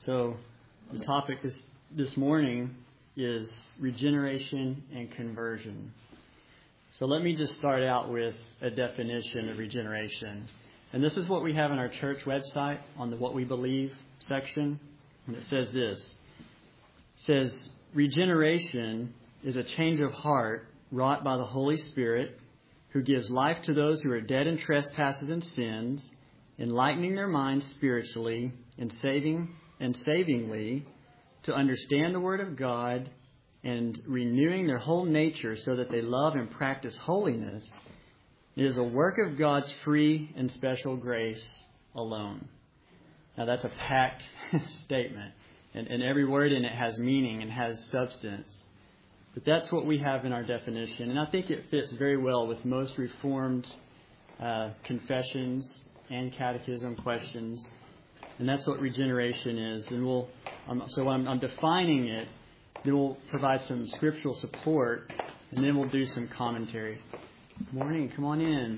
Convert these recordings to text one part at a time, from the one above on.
So the topic this morning is regeneration and conversion. So let me just start out with a definition of regeneration. And this is what we have on our church website on the What We Believe section. And it says this. It says, regeneration is a change of heart wrought by the Holy Spirit, who gives life to those who are dead in trespasses and sins, enlightening their minds spiritually and savingly to understand the Word of God and renewing their whole nature so that they love and practice holiness. It is a work of God's free and special grace alone. Now that's a packed statement, and every word in it has meaning and has substance. But that's what we have in our definition, and I think it fits very well with most Reformed confessions and catechism questions. And that's what regeneration is. And I'm defining it. Then we'll provide some scriptural support, and then we'll do some commentary. Good morning. Come on in.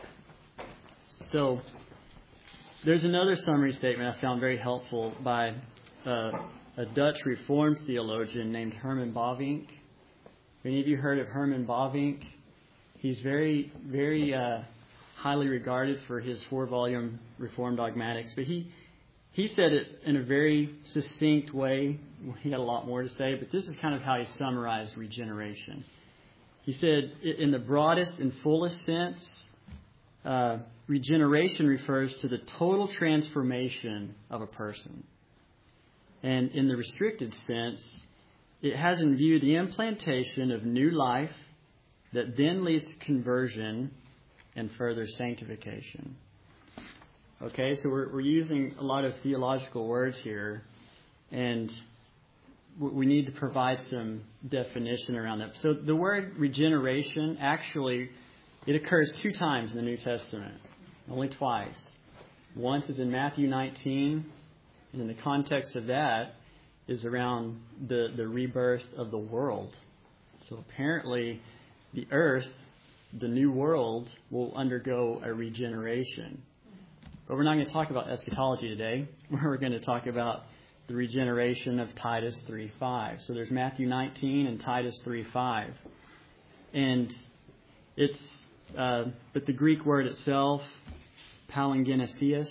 So there's another summary statement I found very helpful by a Dutch Reformed theologian named Herman Bavinck. Have any of you heard of Herman Bavinck? He's very, very highly regarded for his 4-volume Reformed Dogmatics, but he said it in a very succinct way. He had a lot more to say, but this is kind of how he summarized regeneration. He said, in the broadest and fullest sense, regeneration refers to the total transformation of a person. And in the restricted sense, it has in view the implantation of new life that then leads to conversion and further sanctification. Okay, so we're using a lot of theological words here, and we need to provide some definition around that. So the word regeneration, actually, it occurs 2 times in the New Testament, only twice. Once is in Matthew 19, and in the context of that is around the rebirth of the world. So apparently the earth, the new world, will undergo a regeneration. But we're not going to talk about eschatology today. We're going to talk about the regeneration of Titus 3:5. So there's Matthew 19 and Titus 3:5. And it's, but the Greek word itself, palingenesis,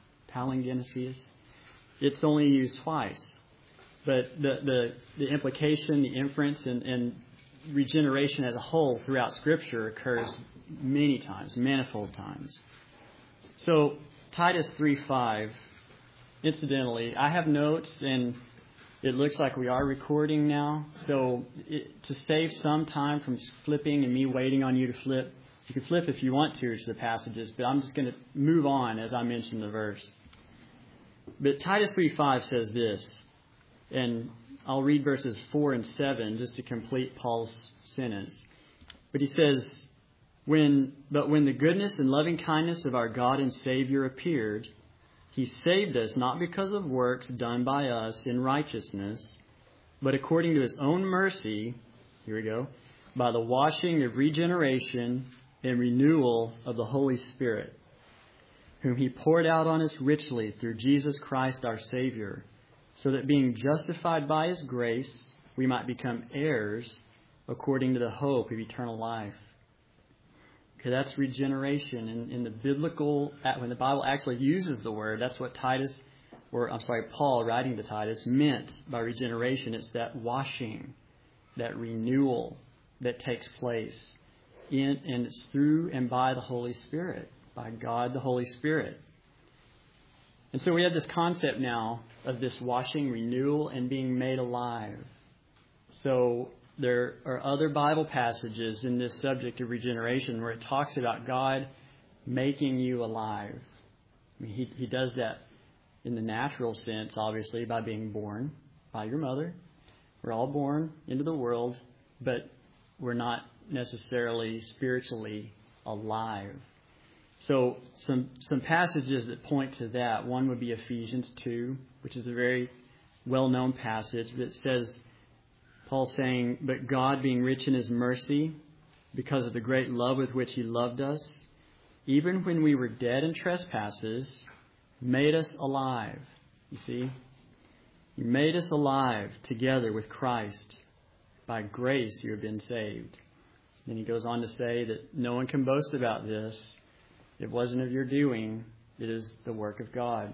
it's only used twice. But the implication, the inference, and regeneration as a whole throughout Scripture occurs many times, manifold times. So Titus 3:5, incidentally, I have notes, and it looks like we are recording now. So to save some time from flipping and me waiting on you to flip, you can flip if you want to the passages, but I'm just going to move on as I mention the verse. But Titus 3:5 says this, and I'll read verses 4 and 7 just to complete Paul's sentence. But he says, But when the goodness and loving kindness of our God and Savior appeared, He saved us not because of works done by us in righteousness, but according to His own mercy, here we go, by the washing of regeneration and renewal of the Holy Spirit, whom He poured out on us richly through Jesus Christ our Savior, so that being justified by His grace, we might become heirs according to the hope of eternal life. Okay, that's regeneration. In the biblical, when the Bible actually uses the word, that's what Paul writing to Titus meant by regeneration. It's that washing, that renewal that takes place and it's through and by the Holy Spirit, by God the Holy Spirit. And so we have this concept now of this washing, renewal, and being made alive. So there are other Bible passages in this subject of regeneration where it talks about God making you alive. I mean, He does that in the natural sense, obviously, by being born by your mother. We're all born into the world, but we're not necessarily spiritually alive. So some passages that point to that. One would be Ephesians 2, which is a very well-known passage that says, Paul saying, but God being rich in His mercy, because of the great love with which He loved us, even when we were dead in trespasses, made us alive. You see? You made us alive together with Christ. By grace you have been saved. Then he goes on to say that no one can boast about this. It wasn't of your doing. It is the work of God.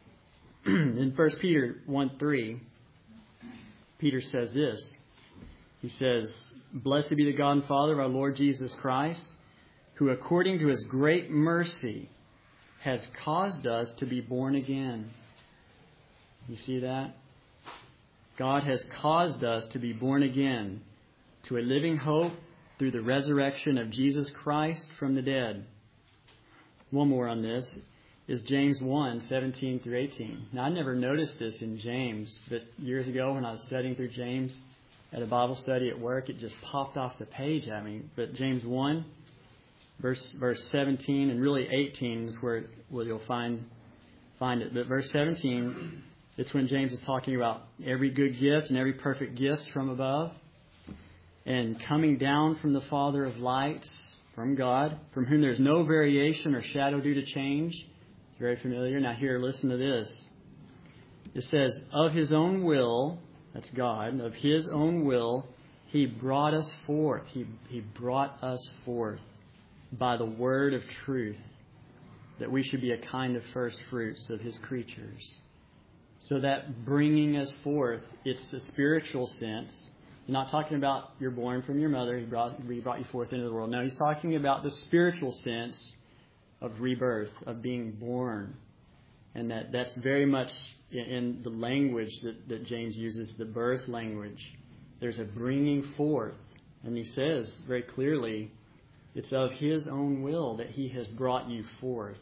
In 1 Peter 1:3, Peter says this. He says, Blessed be the God and Father of our Lord Jesus Christ, who according to his great mercy has caused us to be born again. You see that? God has caused us to be born again to a living hope through the resurrection of Jesus Christ from the dead. One more on this is James 1:17 through 18. Now, I never noticed this in James, but years ago when I was studying through James at a Bible study at work, it just popped off the page at me. But James 1, verse 17, and really 18 is where you'll find it. But verse 17, it's when James is talking about every good gift and every perfect gift from above, and coming down from the Father of lights, from God, from whom there's no variation or shadow due to change. It's very familiar. Now here, listen to this. It says, of his own will, that's God, of his own will, he brought us forth. He brought us forth by the word of truth, that we should be a kind of first fruits of his creatures. So that bringing us forth, it's a spiritual sense. You're not talking about you're born from your mother, he brought you forth into the world. No, he's talking about the spiritual sense of rebirth, of being born. And that's very much in the language that James uses, the birth language. There's a bringing forth. And he says very clearly, it's of his own will that he has brought you forth.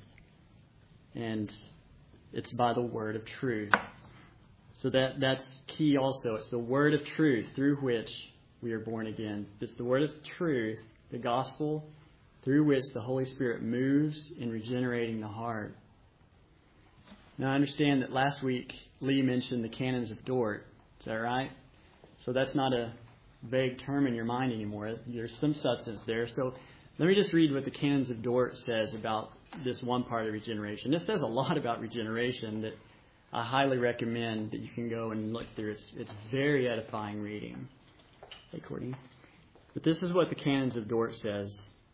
And it's by the word of truth. So that's key also. It's the word of truth through which we are born again. It's the word of truth, the gospel, through which the Holy Spirit moves in regenerating the heart. Now I understand that last week Lee mentioned the canons of Dort. Is that right? So that's not a vague term in your mind anymore. There's some substance there. So let me just read what the canons of Dort says about this one part of regeneration. This says a lot about regeneration that I highly recommend that you can go and look through. It's very edifying reading. Hey, Courtney. But this is what the canons of Dort says.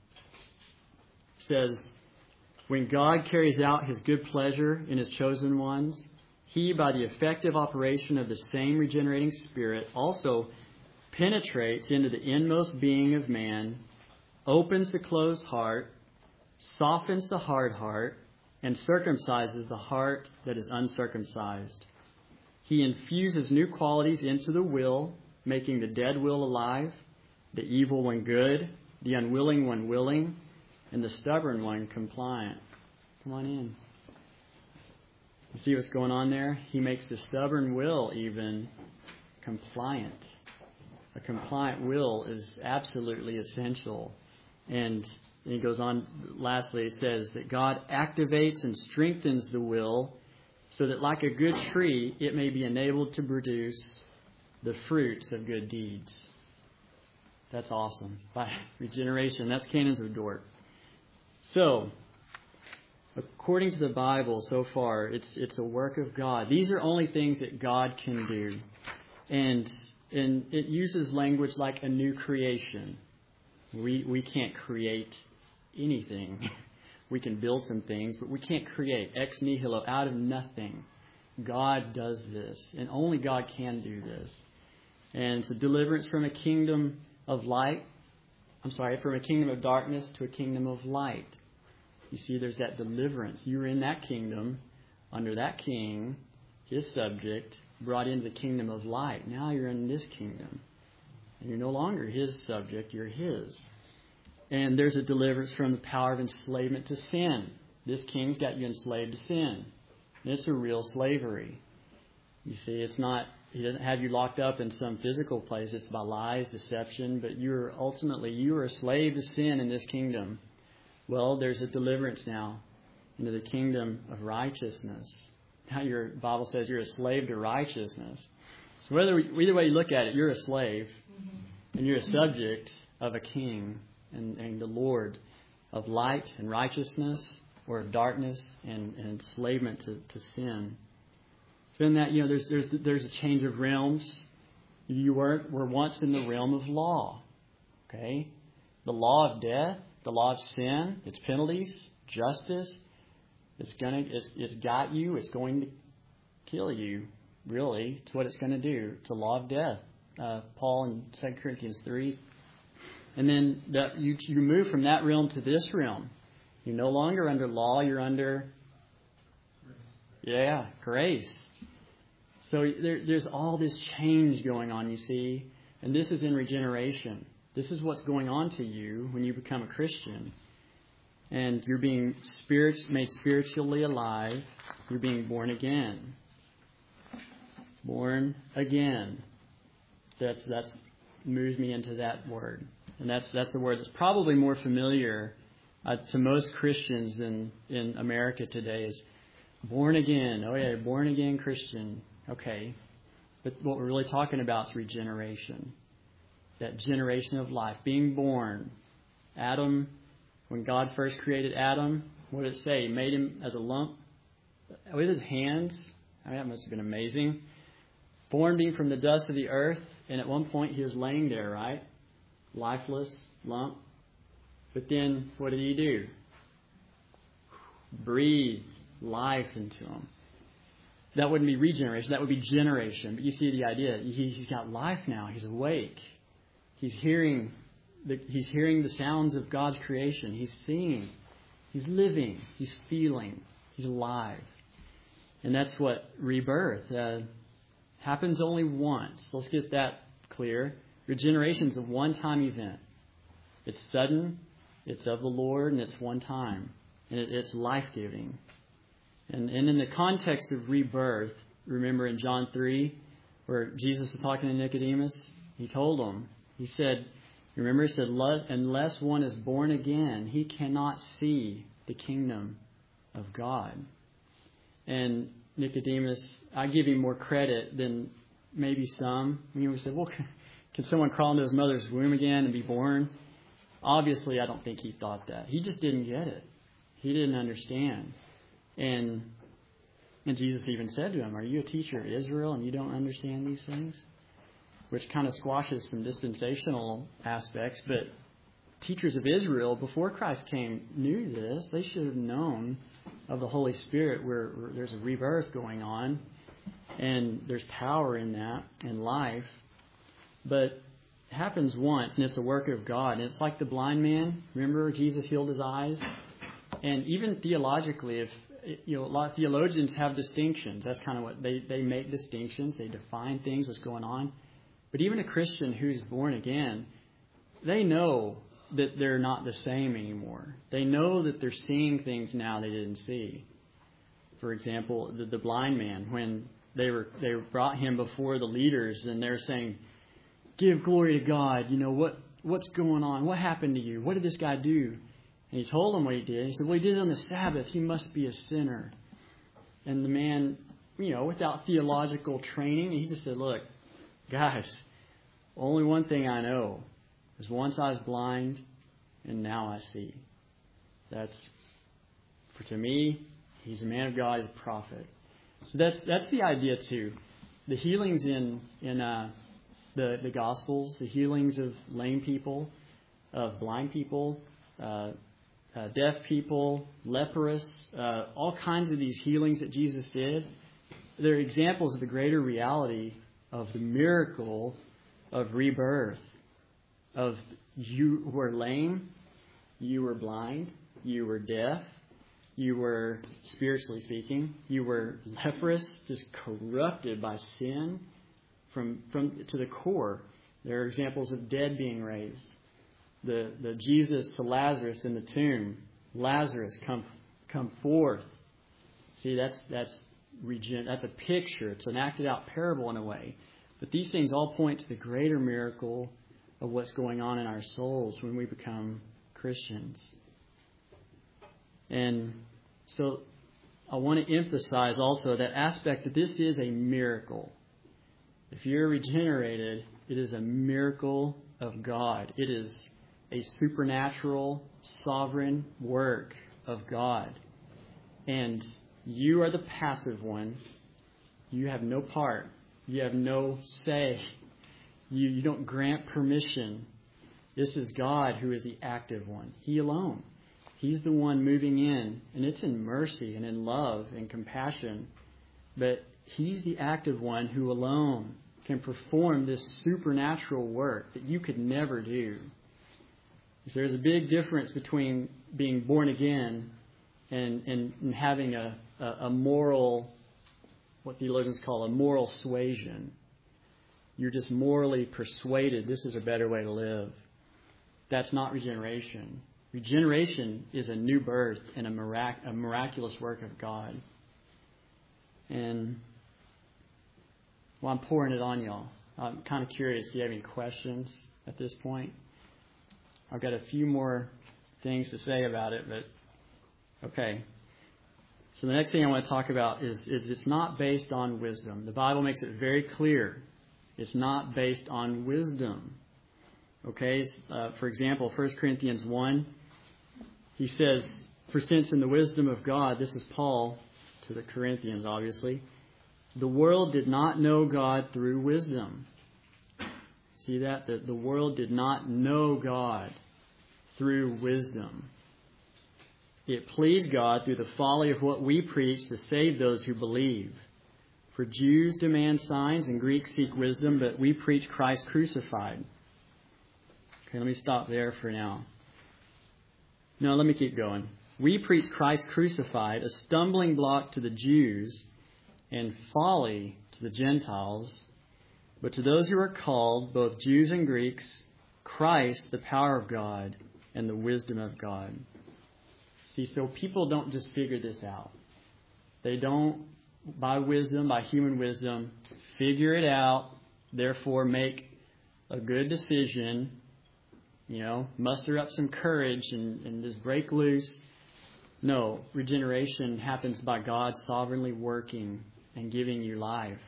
It says, when God carries out his good pleasure in his chosen ones, he, by the effective operation of the same regenerating Spirit, also penetrates into the inmost being of man, opens the closed heart, softens the hard heart, and circumcises the heart that is uncircumcised. He infuses new qualities into the will, making the dead will alive, the evil one good, the unwilling one willing, and the stubborn one compliant. Come on in. You see what's going on there? He makes the stubborn will even compliant. A compliant will is absolutely essential. And he goes on, lastly, he says that God activates and strengthens the will so that like a good tree, it may be enabled to produce the fruits of good deeds. That's awesome. By regeneration, that's canons of Dort. So, according to the Bible so far, it's a work of God. These are only things that God can do. And it uses language like a new creation. We can't create anything. We can build some things, but we can't create ex nihilo, out of nothing. God does this, and only God can do this. And it's a deliverance from a kingdom of from a kingdom of darkness to a kingdom of light. You see, there's that deliverance. You were in that kingdom, under that king, his subject, brought into the kingdom of light. Now you're in this kingdom. And you're no longer his subject, you're his. And there's a deliverance from the power of enslavement to sin. This king's got you enslaved to sin. And it's a real slavery. You see, he doesn't have you locked up in some physical place. It's by lies, deception, but you are a slave to sin in this kingdom. Well, there's a deliverance now into the kingdom of righteousness. Now your Bible says you're a slave to righteousness. So either way you look at it, you're a slave and you're a subject of a king and the Lord of light and righteousness, or of darkness and enslavement to sin. So in that, there's a change of realms. You were once in the realm of law. Okay? The law of death, the law of sin, its penalties, justice. It's got you. It's going to kill you. Really, it's what it's going to do. It's a law of death. Paul in 2 Corinthians 3. And then you move from that realm to this realm. You're no longer under law. You're under grace. So there's all this change going on, you see. And this is in regeneration. This is what's going on to you when you become a Christian. And you're being made spiritually alive. You're being born again. Born again. That's moves me into that word. And that's the word that's probably more familiar to most Christians in America today is born again. Oh yeah, born again Christian. Okay. But what we're really talking about is regeneration. That generation of life. Being born. Adam, when God first created Adam, what did it say? He made him as a lump with his hands. I mean, that must have been amazing. Formed him from the dust of the earth. And at one point he was laying there, right? Lifeless lump. But then what did he do? Breathe life into him. That wouldn't be regeneration. That would be generation. But you see the idea. He's got life now. He's awake. He's hearing the sounds of God's creation. He's seeing. He's living. He's feeling. He's alive. And that's what rebirth happens only once. Let's get that clear. Regeneration is a one-time event. It's sudden. It's of the Lord, and it's one time. And it's life-giving. And in the context of rebirth, remember in John 3, where Jesus was talking to Nicodemus, he told him, he said, unless one is born again, he cannot see the kingdom of God. And Nicodemus, I give him more credit than maybe some. We said, well, can someone crawl into his mother's womb again and be born? Obviously, I don't think he thought that. He just didn't get it. He didn't understand. And Jesus even said to him, are you a teacher of Israel and you don't understand these things? Which kind of squashes some dispensational aspects. But teachers of Israel, before Christ came, knew this. They should have known of the Holy Spirit where there's a rebirth going on. And there's power in that, in life. But it happens once, and it's a work of God. And it's like the blind man. Remember, Jesus healed his eyes? And even theologically, a lot of theologians have distinctions. That's kind of what they make distinctions. They define things, what's going on. But even a Christian who's born again, they know that they're not the same anymore. They know that they're seeing things now they didn't see. For example, the blind man, when they brought him before the leaders and they're saying, give glory to God. What's going on? What happened to you? What did this guy do? And he told them what he did. He said, well, he did it on the Sabbath. He must be a sinner. And the man, without theological training, he just said, look, guys, only one thing I know is once I was blind and now I see. To me, he's a man of God, he's a prophet. So that's the idea too. The healings in the Gospels, the healings of lame people, of blind people, deaf people, leprous, all kinds of these healings that Jesus did, they're examples of the greater reality of the miracle of rebirth. Of you were lame, you were blind, you were deaf, you were, spiritually speaking, you were leprous, just corrupted by sin from to the core. There are examples of dead being raised. The Jesus to Lazarus in the tomb. Lazarus, come forth. See, that's a picture. It's an acted out parable in a way. But these things all point to the greater miracle of what's going on in our souls when we become Christians. And so I want to emphasize also that aspect that this is a miracle. If you're regenerated, it is a miracle of God. It is a supernatural, sovereign work of God. And you are the passive one. You have no part. You have no say. You don't grant permission. This is God who is the active one. He alone. He's the one moving in. And it's in mercy and in love and compassion. But He's the active one who alone can perform this supernatural work that you could never do. So there's a big difference between being born again and having a moral, what theologians call a moral suasion. You're just morally persuaded this is a better way to live. That's not regeneration. Regeneration is a new birth and a miraculous work of God. And well, I'm pouring it on y'all. I'm kind of curious. Do you have any questions at this point? I've got a few more things to say about it, but okay. So the next thing I want to talk about is it's not based on wisdom. The Bible makes it very clear. It's not based on wisdom. Okay, for example, 1 Corinthians 1, he says, "For since in the wisdom of God," this is Paul to the Corinthians, obviously, "the world did not know God through wisdom." See that? The world did not know God through wisdom. "It pleased God through the folly of what we preach to save those who believe. For Jews demand signs and Greeks seek wisdom, but we preach Christ crucified." Okay, let me stop there for now. No, let me keep going. "We preach Christ crucified, a stumbling block to the Jews and folly to the Gentiles. But to those who are called, both Jews and Greeks, Christ, the power of God and the wisdom of God." See, so people don't just figure this out. They don't, by wisdom, by human wisdom, figure it out, therefore make a good decision, muster up some courage and just break loose. No, regeneration happens by God sovereignly working and giving you life.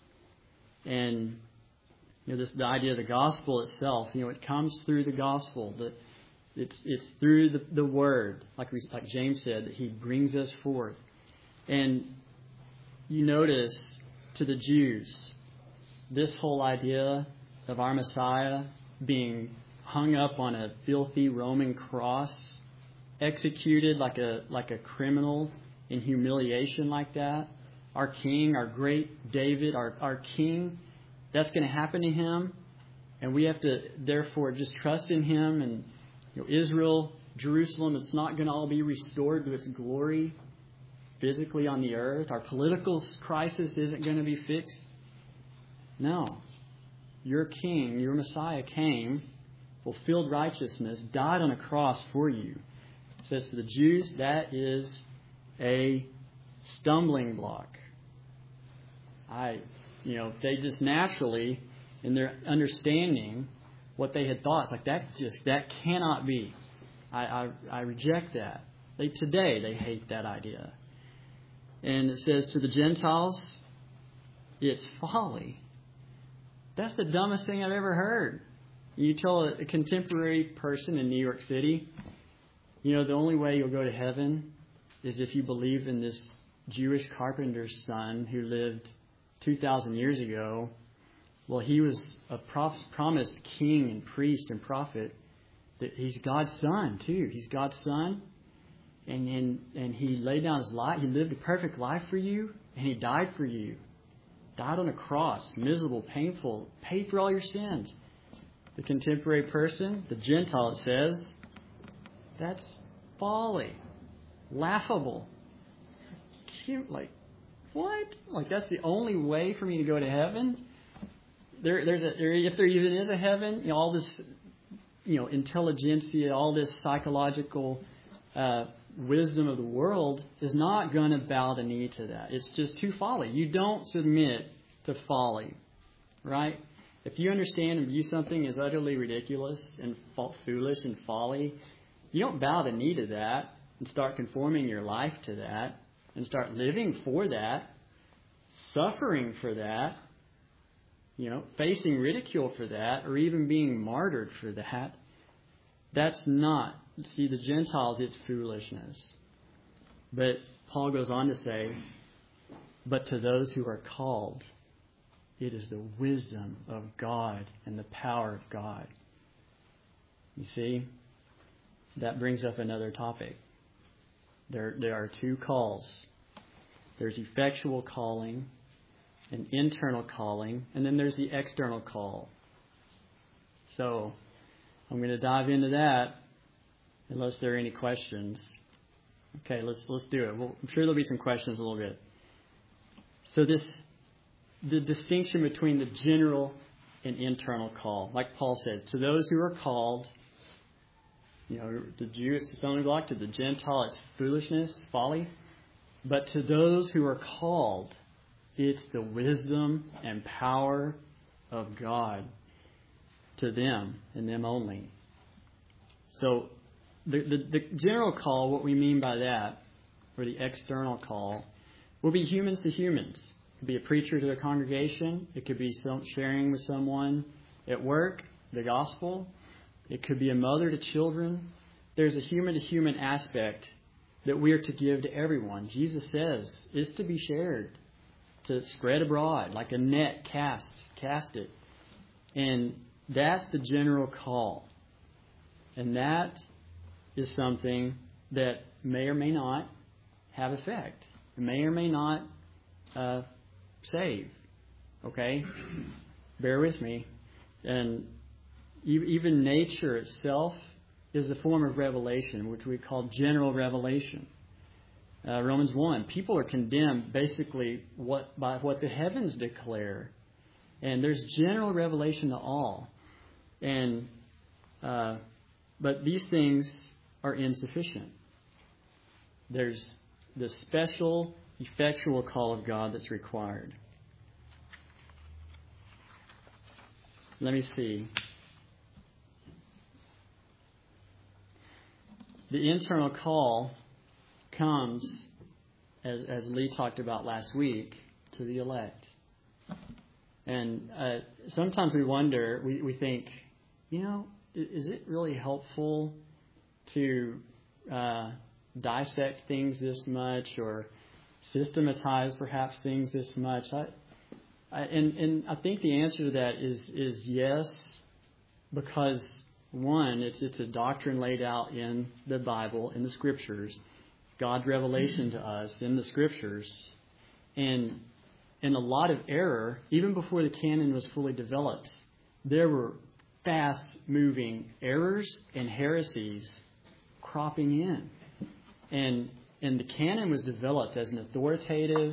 And the idea of the gospel itself, it comes through the gospel. It's through the word, like James said, that He brings us forth. And you notice to the Jews, this whole idea of our Messiah being hung up on a filthy Roman cross, executed like a criminal in humiliation like that. Our King, our great David, our King, that's going to happen to Him. And we have to, therefore, just trust in Him. And Israel, Jerusalem, it's not going to all be restored to its glory physically on the earth. Our political crisis isn't going to be fixed. No. Your King, your Messiah came, fulfilled righteousness, died on a cross for you. It says to the Jews, that is a stumbling block. They just naturally, in their understanding, what they had thought, it's like that cannot be. I reject that. Today they hate that idea. And it says to the Gentiles, it's folly. That's the dumbest thing I've ever heard. You tell a contemporary person in New York City, the only way you'll go to heaven is if you believe in this Jewish carpenter's son who lived 2,000 years ago. Well, he was a promised king and priest and prophet. That he's God's son too. He's God's son, and He laid down His life. He lived a perfect life for you, and He died for you. Died on a cross, miserable, painful, paid for all your sins. The contemporary person, the Gentile, it says, that's folly, laughable, cute. Like, what? Like, that's the only way for me to go to heaven? If there even is a heaven, all this, intelligentsia, all this psychological wisdom of the world is not going to bow the knee to that. It's just too folly. You don't submit to folly, right? If you understand and view something as utterly ridiculous and foolish and folly, you don't bow the knee to that and start conforming your life to that and start living for that, suffering for that, facing ridicule for that, or even being martyred for that. That's not. See, the Gentiles, it's foolishness. But Paul goes on to say, But to those who are called, it is the wisdom of God and the power of God. You see, that brings up another topic. There are two calls. There's effectual calling, an internal calling, and then there's the external call. So I'm going to dive into that unless there are any questions. Okay, let's do it. Well, I'm sure there'll be some questions a little bit. So the distinction between the general and internal call, like Paul says, to those who are called, the Jew it's stumbling block, to the Gentile it's foolishness, folly. But to those who are called, it's the wisdom and power of God to them and them only. So the general call, what we mean by that, or the external call, will be humans to humans. It could be a preacher to a congregation. It could be sharing with someone at work, the gospel. It could be a mother to children. There's a human-to-human aspect that we are to give to everyone. Jesus says it's to be shared, to spread abroad like a net cast it. And that's the general call. And that is something that may or may not have effect. It may or may not save. Okay? Bear with me. And even nature itself is a form of revelation, which we call general revelation. Romans 1, people are condemned basically by what the heavens declare. And there's general revelation to all. And but these things are insufficient. There's the special, effectual call of God that's required. Let me see. The internal call comes, as Lee talked about last week, to the elect. And sometimes we wonder, we think, is it really helpful to dissect things this much or systematize perhaps things this much? And I think the answer to that is yes, because one, it's a doctrine laid out in the Bible, in the Scriptures, God's revelation to us in the Scriptures, and a lot of error, even before the canon was fully developed. There were fast-moving errors and heresies cropping in. And the canon was developed as an authoritative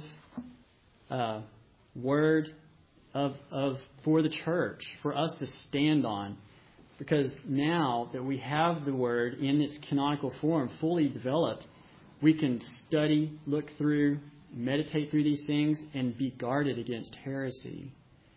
word for the church, for us to stand on. Because now that we have the Word in its canonical form fully developed, we can study, look through, meditate through these things, and be guarded against heresy.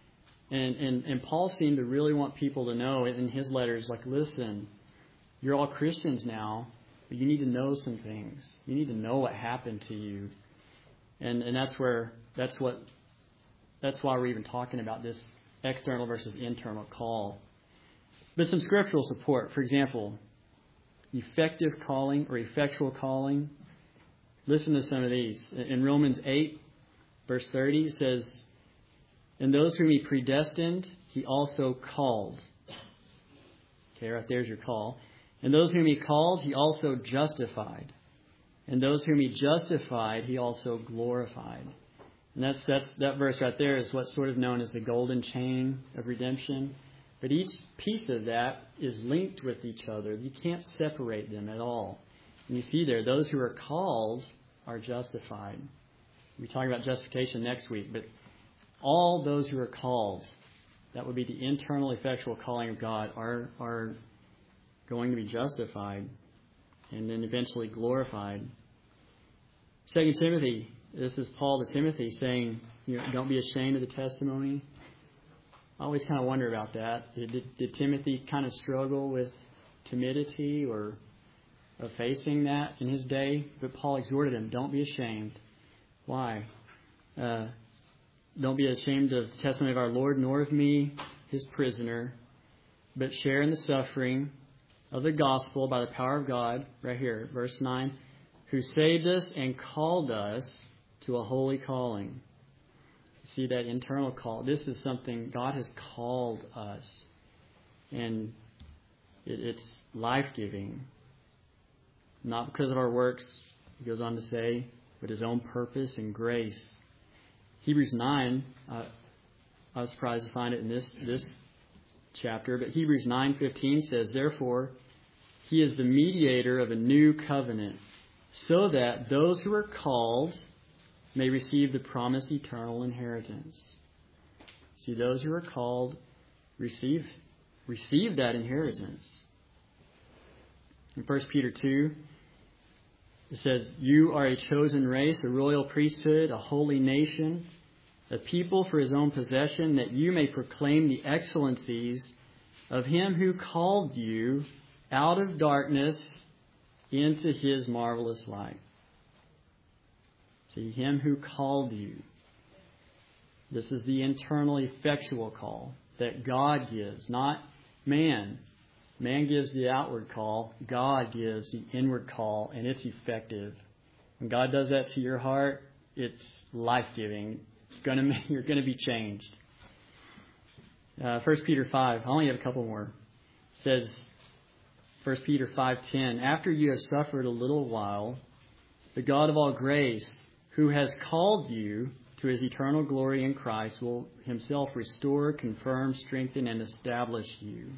And Paul seemed to really want people to know in his letters, like, listen, you're all Christians now, but you need to know some things. You need to know what happened to you. And that's why we're even talking about this external versus internal call. But some scriptural support, for example, effective calling or effectual calling. Listen to some of these. In Romans 8, verse 30, it says, "And those whom he predestined, he also called." Okay, right there's your call. "And those whom he called, he also justified. And those whom he justified, he also glorified." And that verse right there is what's sort of known as the golden chain of redemption. But each piece of that is linked with each other. You can't separate them at all. And you see there, those who are called are justified. We'll be talking about justification next week. But all those who are called, that would be the internal effectual calling of God, are going to be justified and then eventually glorified. 2 Timothy, this is Paul to Timothy saying, don't be ashamed of the testimony. I always kind of wonder about that. Did Timothy kind of struggle with timidity or facing that in his day? But Paul exhorted him, don't be ashamed. Why? Don't be ashamed of the testimony of our Lord, nor of me, his prisoner, but share in the suffering of the gospel by the power of God, right here, verse 9, who saved us and called us to a holy calling. See that internal call. This is something God has called us. And it's life-giving. Not because of our works, he goes on to say, but his own purpose and grace. Hebrews 9, I was surprised to find it in this chapter, but Hebrews 9:15 says, "Therefore, he is the mediator of a new covenant, so that those who are called may receive the promised eternal inheritance." See, those who are called receive that inheritance. In 1 Peter 2, it says, "You are a chosen race, a royal priesthood, a holy nation, a people for his own possession, that you may proclaim the excellencies of him who called you out of darkness into his marvelous light." See, him who called you. This is the internal effectual call that God gives, not man. Man gives the outward call. God gives the inward call, and it's effective. When God does that to your heart, it's life-giving. You're going to be changed. 1 Peter 5. I only have a couple more. It says, 1 Peter 5:10, "After you have suffered a little while, the God of all grace, who has called you to his eternal glory in Christ, will himself restore, confirm, strengthen, and establish you."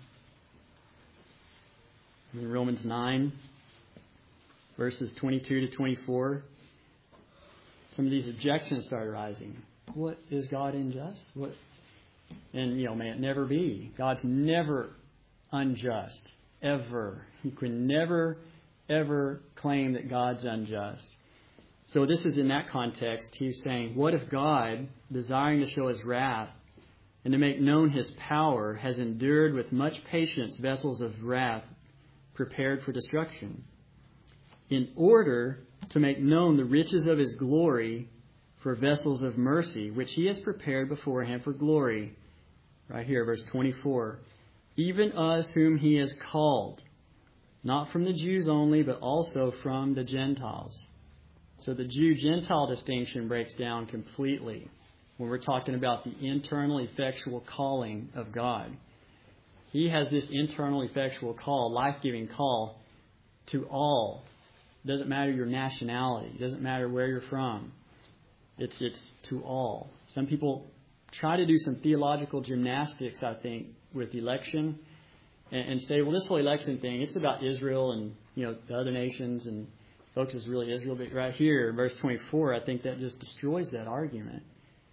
In Romans 9, verses 22 to 24, some of these objections start arising. What, is God unjust? What? And, may it never be. God's never unjust, ever. You can never, ever claim that God's unjust. So this is in that context. He's saying, what if God, desiring to show his wrath and to make known his power, has endured with much patience vessels of wrath prepared for destruction, in order to make known the riches of his glory for vessels of mercy, which he has prepared beforehand for glory. Right here, verse 24. "Even us whom he has called, not from the Jews only, but also from the Gentiles." So the Jew-Gentile distinction breaks down completely when we're talking about the internal effectual calling of God. He has this internal effectual call, life-giving call to all. It doesn't matter your nationality. It doesn't matter where you're from. It's to all. Some people try to do some theological gymnastics, I think, with election and say, well, this whole election thing, it's about Israel and, the other nations, and folks, it's really Israel. But right here, verse 24, I think that just destroys that argument.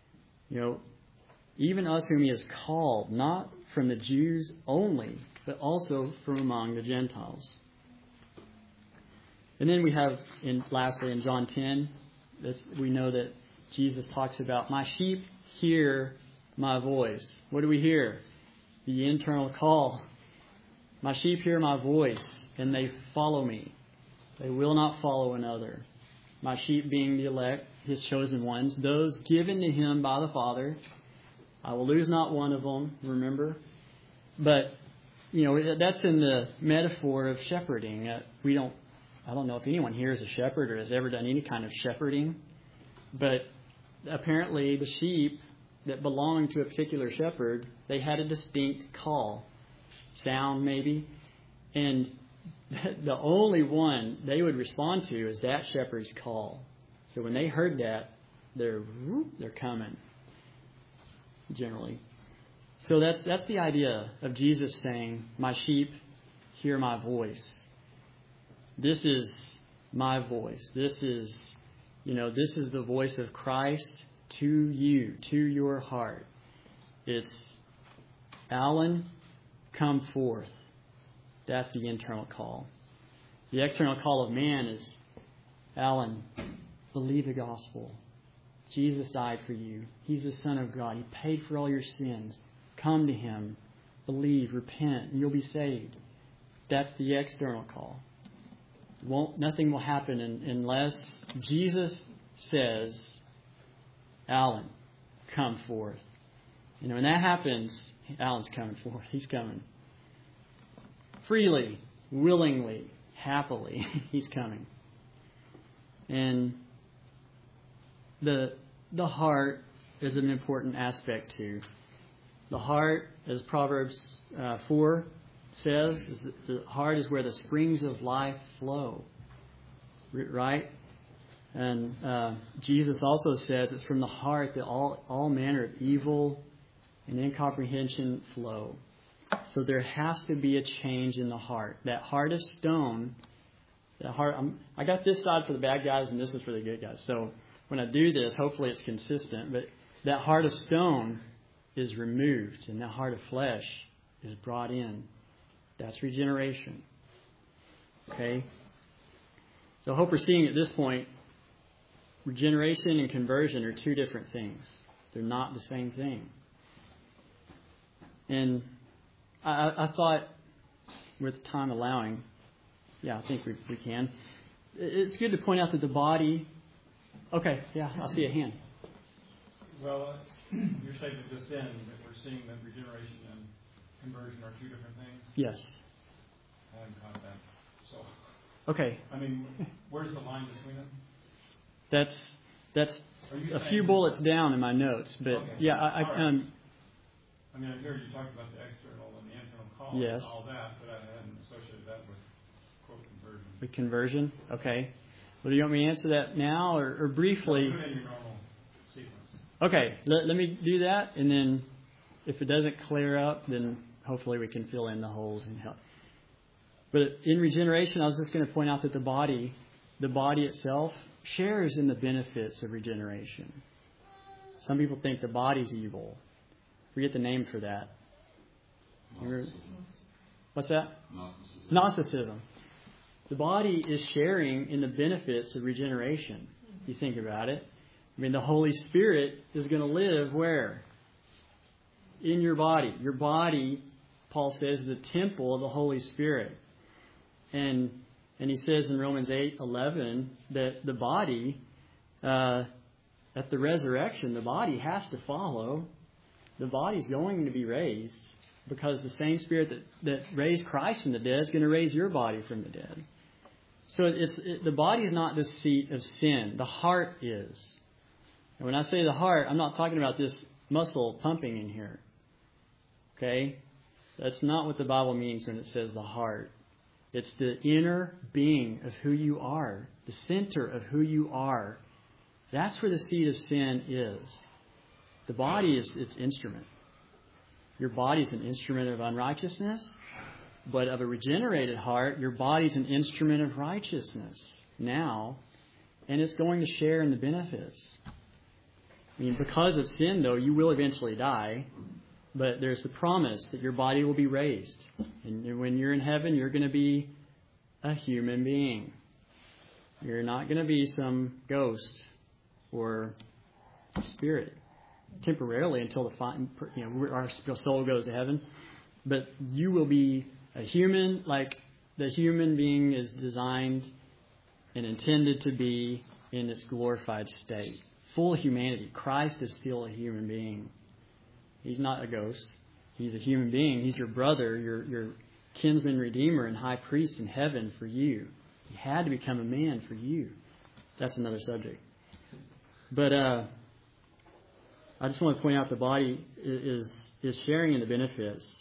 Even us whom he has called, not from the Jews only, but also from among the Gentiles. And then we have, lastly, in John 10, we know that Jesus talks about, "My sheep hear my voice." What do we hear? The internal call. "My sheep hear my voice, and they follow me. They will not follow another." My sheep being the elect, his chosen ones, those given to him by the Father. I will lose not one of them, remember? But, that's in the metaphor of shepherding. I don't know if anyone here is a shepherd or has ever done any kind of shepherding. But apparently the sheep that belonged to a particular shepherd, they had a distinct call. Sound, maybe. And the only one they would respond to is that shepherd's call. So when they heard that, they're coming, generally. So that's the idea of Jesus saying, "My sheep hear my voice." This is my voice. This is the voice of Christ to you, to your heart. It's, "Alan, come forth." That's the internal call. The external call of man is, "Alan, believe the gospel. Jesus died for you. He's the Son of God. He paid for all your sins. Come to him. Believe, repent, and you'll be saved." That's the external call. Nothing will happen unless Jesus says, "Alan, come forth." When that happens, Alan's coming forth. He's coming. Freely, willingly, happily, he's coming. And the heart is an important aspect too. The heart, as Proverbs 4 says, the heart is where the springs of life flow. Right? And Jesus also says it's from the heart that all manner of evil and incomprehension flow. So there has to be a change in the heart. That heart of stone, I got this side for the bad guys and this is for the good guys. So when I do this, hopefully it's consistent. But that heart of stone is removed and that heart of flesh is brought in. That's regeneration. Okay? So I hope we're seeing at this point, regeneration and conversion are two different things. They're not the same thing. And I thought, with time allowing, I think we can. It's good to point out that the body... Okay, I see a hand. Well, your statement just then that we're seeing that regeneration and conversion are two different things. Yes. I haven't caught that. So... Okay. I mean, where's the line between them? That's a few bullets down in my notes, but okay. I I heard you talked about the external and the internal call yes. and all that, but I hadn't associated that with quote conversion. With conversion, okay. Well, do you want me to answer that now or briefly? No, do it in your normal sequence. Okay, let me do that, and then if it doesn't clear up, then hopefully we can fill in the holes and help. But in regeneration, I was just going to point out that the body itself shares in the benefits of regeneration. Some people think the body's evil. Forget the name for that. What's that? Gnosticism. The body is sharing in the benefits of regeneration. If you think about it. The Holy Spirit is going to live where? In your body. Your body, Paul says, is the temple of the Holy Spirit. And he says in Romans 8:11 that the body, at the resurrection, the body has to follow. The body's going to be raised because the same Spirit that raised Christ from the dead is going to raise your body from the dead. So the body is not the seat of sin. The heart is. And when I say the heart, I'm not talking about this muscle pumping in here. Okay? That's not what the Bible means when it says the heart. It's the inner being of who you are, the center of who you are. That's where the seed of sin is. The body is its instrument. Your body is an instrument of unrighteousness, but of a regenerated heart, your body is an instrument of righteousness now, and it's going to share in the benefits. Because of sin, though, you will eventually die. But there's the promise that your body will be raised. And when you're in heaven, you're going to be a human being. You're not going to be some ghost or spirit temporarily until our soul goes to heaven. But you will be a human like the human being is designed and intended to be in its glorified state. Full humanity. Christ is still a human being. He's not a ghost. He's a human being. He's your brother, your kinsman redeemer and high priest in heaven for you. He had to become a man for you. That's another subject. But I just want to point out the body is sharing in the benefits.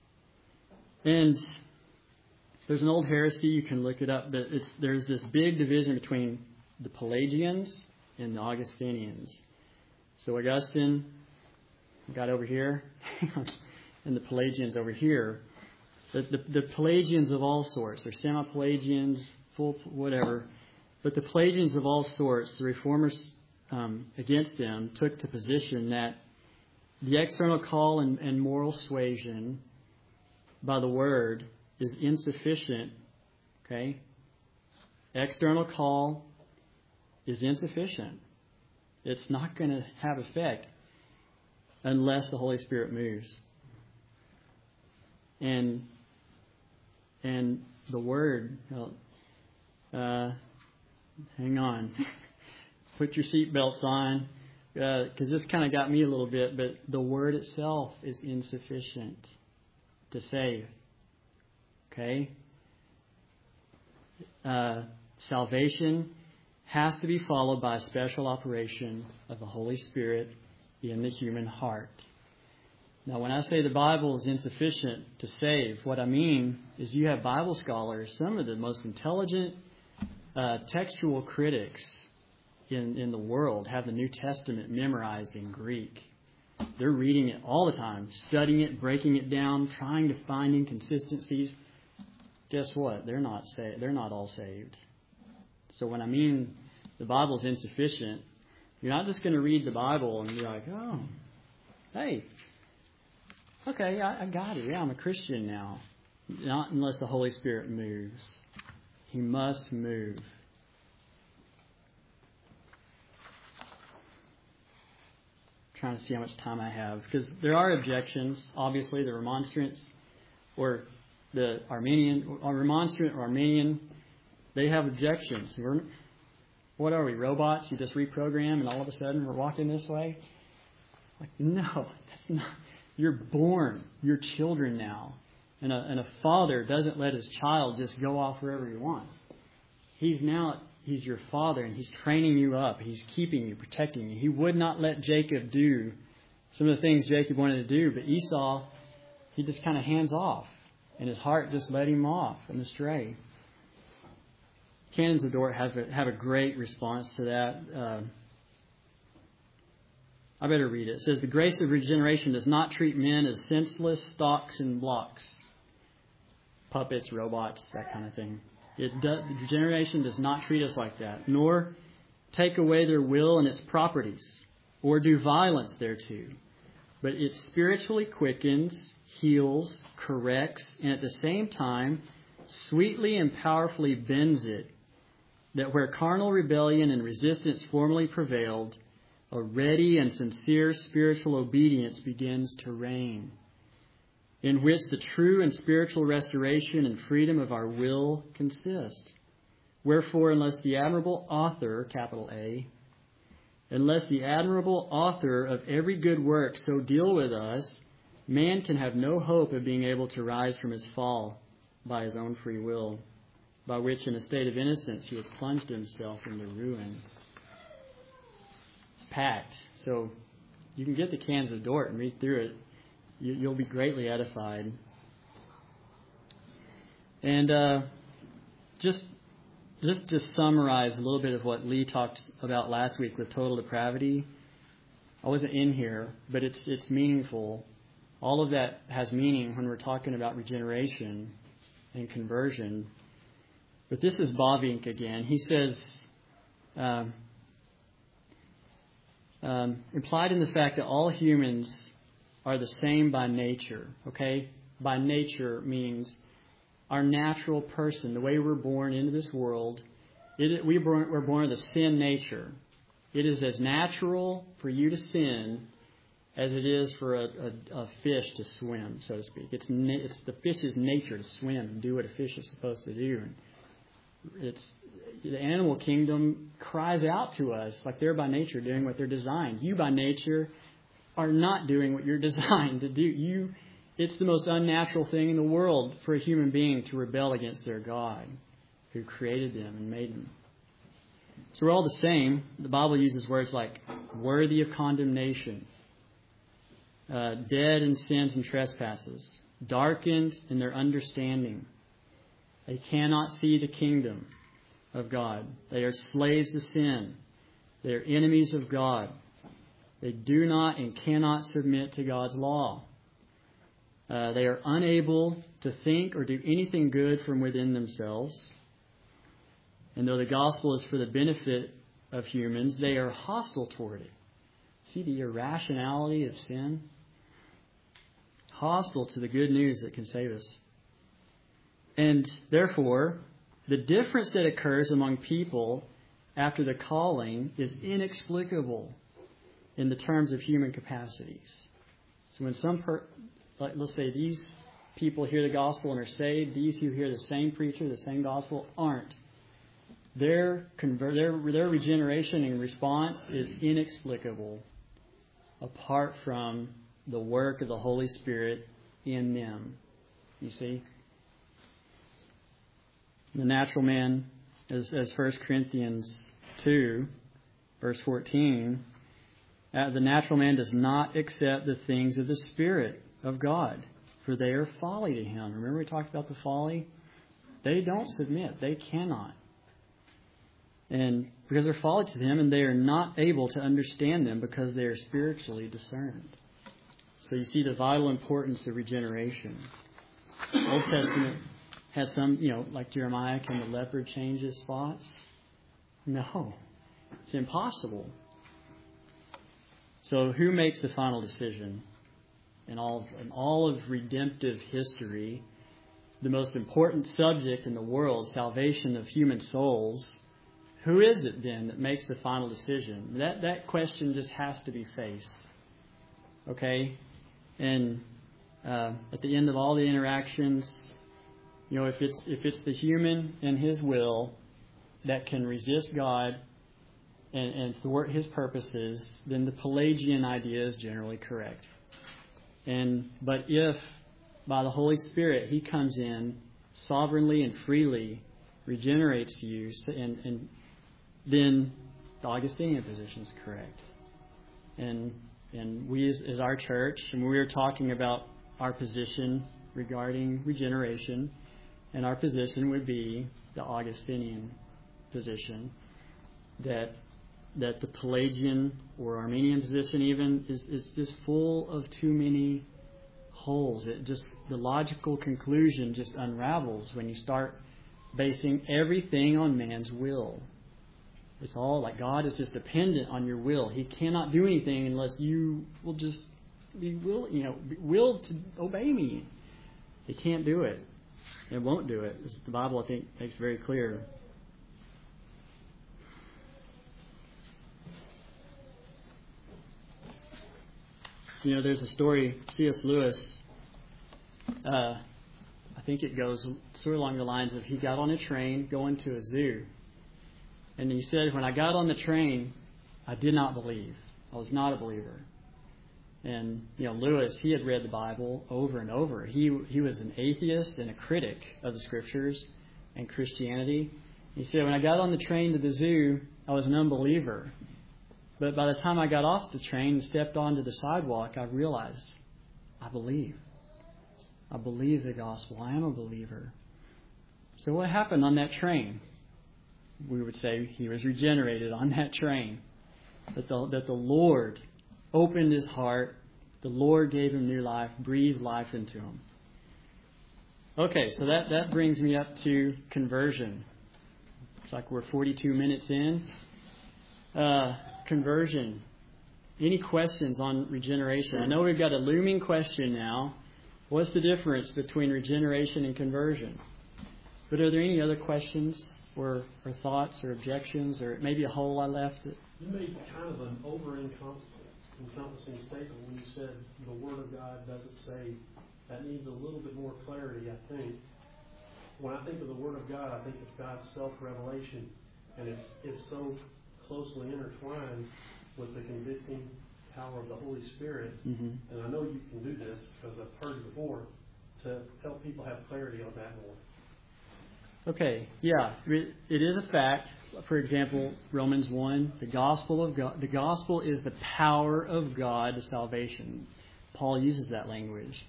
And there's an old heresy, you can look it up, but there's this big division between the Pelagians and the Augustinians. So Augustine got over here, and the Pelagians over here. The Pelagians of all sorts, they're semi-Pelagians, full whatever, but the Pelagians of all sorts, the reformers against them took the position that the external call and moral suasion by the word is insufficient. Okay? External call is insufficient. It's not going to have effect unless the Holy Spirit moves. And the Word, hang on, put your seatbelts on, because this kind of got me a little bit, but the Word itself is insufficient to save. Okay? Salvation has to be followed by a special operation of the Holy Spirit in the human heart. Now, when I say the Bible is insufficient to save, what I mean is you have Bible scholars, some of the most intelligent textual critics in the world have the New Testament memorized in Greek. They're reading it all the time, studying it, breaking it down, trying to find inconsistencies. Guess what? They're not saved. They're not all saved. So when I mean the Bible's insufficient, you're not just going to read the Bible and be like, oh, hey, okay, I got it. Yeah, I'm a Christian now. Not unless the Holy Spirit moves. He must move. Trying to see how much time I have, because there are objections. Obviously, the Remonstrants or the Arminian, or Remonstrant or Arminian, they have objections. What are we, robots? You just reprogram and all of a sudden we're walking this way? Like, no, that's not. You're born. You're children now. And a father doesn't let his child just go off wherever he wants. He's your father, and he's training you up. He's keeping you, protecting you. He would not let Jacob do some of the things Jacob wanted to do, but Esau, he just kind of hands off, and his heart just led him off and astray. Canons of Dort have a great response to that. I better read it. It says, the grace of regeneration does not treat men as senseless stocks and blocks, puppets, robots, that kind of thing. Regeneration does not treat us like that, nor take away their will and its properties, or do violence thereto. But it spiritually quickens, heals, corrects, and at the same time sweetly and powerfully bends it, that where carnal rebellion and resistance formerly prevailed, a ready and sincere spiritual obedience begins to reign, in which the true and spiritual restoration and freedom of our will consist. Wherefore, unless the admirable author, capital A, unless the admirable author of every good work so deal with us, man can have no hope of being able to rise from his fall by his own free will, by which in a state of innocence he has plunged himself into ruin. It's packed. So you can get the Canons of Dort and read through it. You'll be greatly edified. And just to summarize a little bit of what Lee talked about last week with total depravity. I wasn't in here, but it's meaningful. All of that has meaning when we're talking about regeneration and conversion. But this is Bavinck again. He says, implied in the fact that all humans are the same by nature. Okay? By nature means our natural person, the way we're born into this world, we're born with a sin nature. It is as natural for you to sin as it is for a fish to swim, so to speak. It's the fish's nature to swim and do what a fish is supposed to do. And the animal kingdom cries out to us like they're by nature doing what they're designed. You by nature are not doing what you're designed to do. It's the most unnatural thing in the world for a human being to rebel against their God who created them and made them. So we're all the same. The Bible uses words like worthy of condemnation, dead in sins and trespasses, darkened in their understanding. They cannot see the kingdom of God. They are slaves to sin. They are enemies of God. They do not and cannot submit to God's law. They are unable to think or do anything good from within themselves. And though the gospel is for the benefit of humans, they are hostile toward it. See the irrationality of sin? Hostile to the good news that can save us. And therefore, the difference that occurs among people after the calling is inexplicable in the terms of human capacities. So when let's say these people hear the gospel and are saved, these who hear the same preacher, the same gospel, aren't. Their regeneration and response is inexplicable apart from the work of the Holy Spirit in them. You see? The natural man, as 1 Corinthians 2, verse 14, The natural man does not accept the things of the Spirit of God, for they are folly to him. Remember we talked about the folly? They don't submit. They cannot. And because they're folly to them, and they are not able to understand them because they are spiritually discerned. So you see the vital importance of regeneration. Old Testament had some, like Jeremiah, can the leopard change his spots? No. It's impossible. So who makes the final decision? In all of redemptive history, the most important subject in the world, salvation of human souls, who is it then that makes the final decision? That question just has to be faced. Okay? And at the end of all the interactions, if it's the human and his will that can resist God and thwart His purposes, then the Pelagian idea is generally correct. But if by the Holy Spirit He comes in sovereignly and freely, regenerates you, and then the Augustinian position is correct. And we as our church, and we were talking about our position regarding regeneration, and our position would be the Augustinian position, that the Pelagian or Armenian position even is just full of too many holes. The logical conclusion just unravels when you start basing everything on man's will. It's all like God is just dependent on your will. He cannot do anything unless you will just be will to obey me. He can't do it. It won't do it. This is the Bible, I think, makes very clear. There's a story, C.S. Lewis, I think it goes sort of along the lines of he got on a train going to a zoo. And he said, when I got on the train, I did not believe. I was not a believer. And, Lewis, he had read the Bible over and over. He was an atheist and a critic of the Scriptures and Christianity. He said, when I got on the train to the zoo, I was an unbeliever. But by the time I got off the train and stepped onto the sidewalk, I realized I believe. I believe the gospel. I am a believer. So what happened on that train? We would say he was regenerated on that train. That the Lord opened his heart. The Lord gave him new life, breathed life into him. Okay, so that brings me up to conversion. Looks like we're 42 minutes in. Conversion. Any questions on regeneration? I know we've got a looming question now. What's the difference between regeneration and conversion? But are there any other questions or thoughts or objections, or maybe a hole I left? You made kind of an over-encompassing statement when you said the Word of God doesn't say. That needs a little bit more clarity, I think. When I think of the Word of God, I think of God's self-revelation, and it's so closely intertwined with the convicting power of the Holy Spirit. Mm-hmm. And I know you can do this because I've heard you before, to help people have clarity on that more. Okay, yeah, it is a fact. For example, Romans 1, the gospel of God. The gospel is the power of God to salvation. Paul uses that language.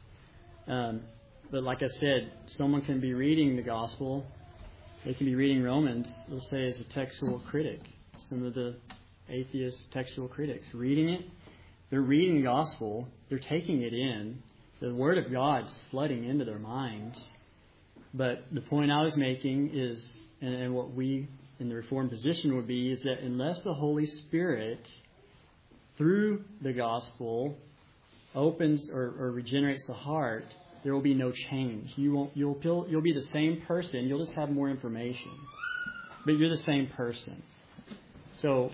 But like I said, someone can be reading the gospel. They can be reading Romans, let's say, as a textual critic. Some of the atheist textual critics reading it. They're reading the gospel. They're taking it in. The Word of God's flooding into their minds. But the point I was making is, and what we in the Reformed position would be, is that unless the Holy Spirit, through the gospel, opens or regenerates the heart, there will be no change. You'll be the same person. You'll just have more information, but you're the same person. So,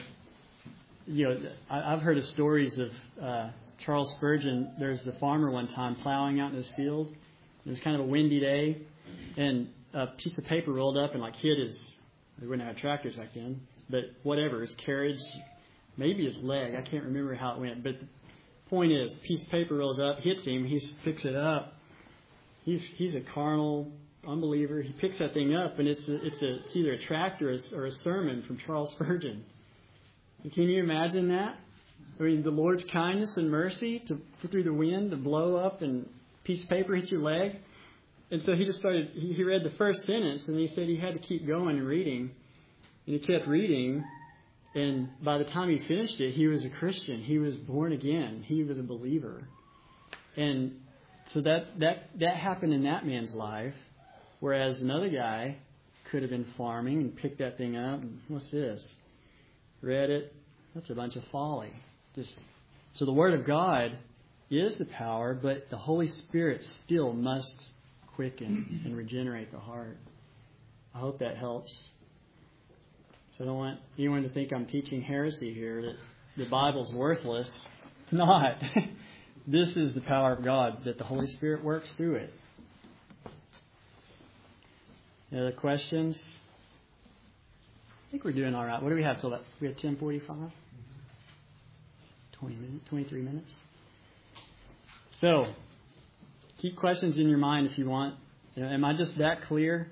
I've heard of stories of Charles Spurgeon. There's a farmer one time plowing out in his field. It was kind of a windy day, and a piece of paper rolled up and hit his. They wouldn't have tractors back then, but whatever, his carriage, maybe his leg. I can't remember how it went, but the point is, a piece of paper rolls up, hits him. He picks it up. He's a carnal unbeliever. He picks that thing up, and it's either a tract or a sermon from Charles Spurgeon. Can you imagine that? I mean, the Lord's kindness and mercy through the wind to blow up and a piece of paper hit your leg. And so he just started, he read the first sentence and he said he had to keep going and reading. And he kept reading. And by the time he finished it, he was a Christian. He was born again. He was a believer. And so that happened in that man's life. Whereas another guy could have been farming and picked that thing up. And what's this? Read it. That's a bunch of folly. So the Word of God is the power, but the Holy Spirit still must quicken and regenerate the heart. I hope that helps. So I don't want anyone to think I'm teaching heresy here, that the Bible's worthless. It's not. This is the power of God, that the Holy Spirit works through it. Any other questions? I think we're doing all right. What do we have till that? We have 10:45? 20 minutes, 23 minutes. So, keep questions in your mind if you want. Am I just that clear?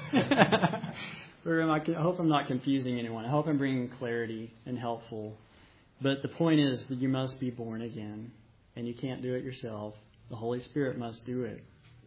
Or I hope I'm not confusing anyone. I hope I'm bringing clarity and helpful. But the point is that you must be born again. And you can't do it yourself. The Holy Spirit must do it.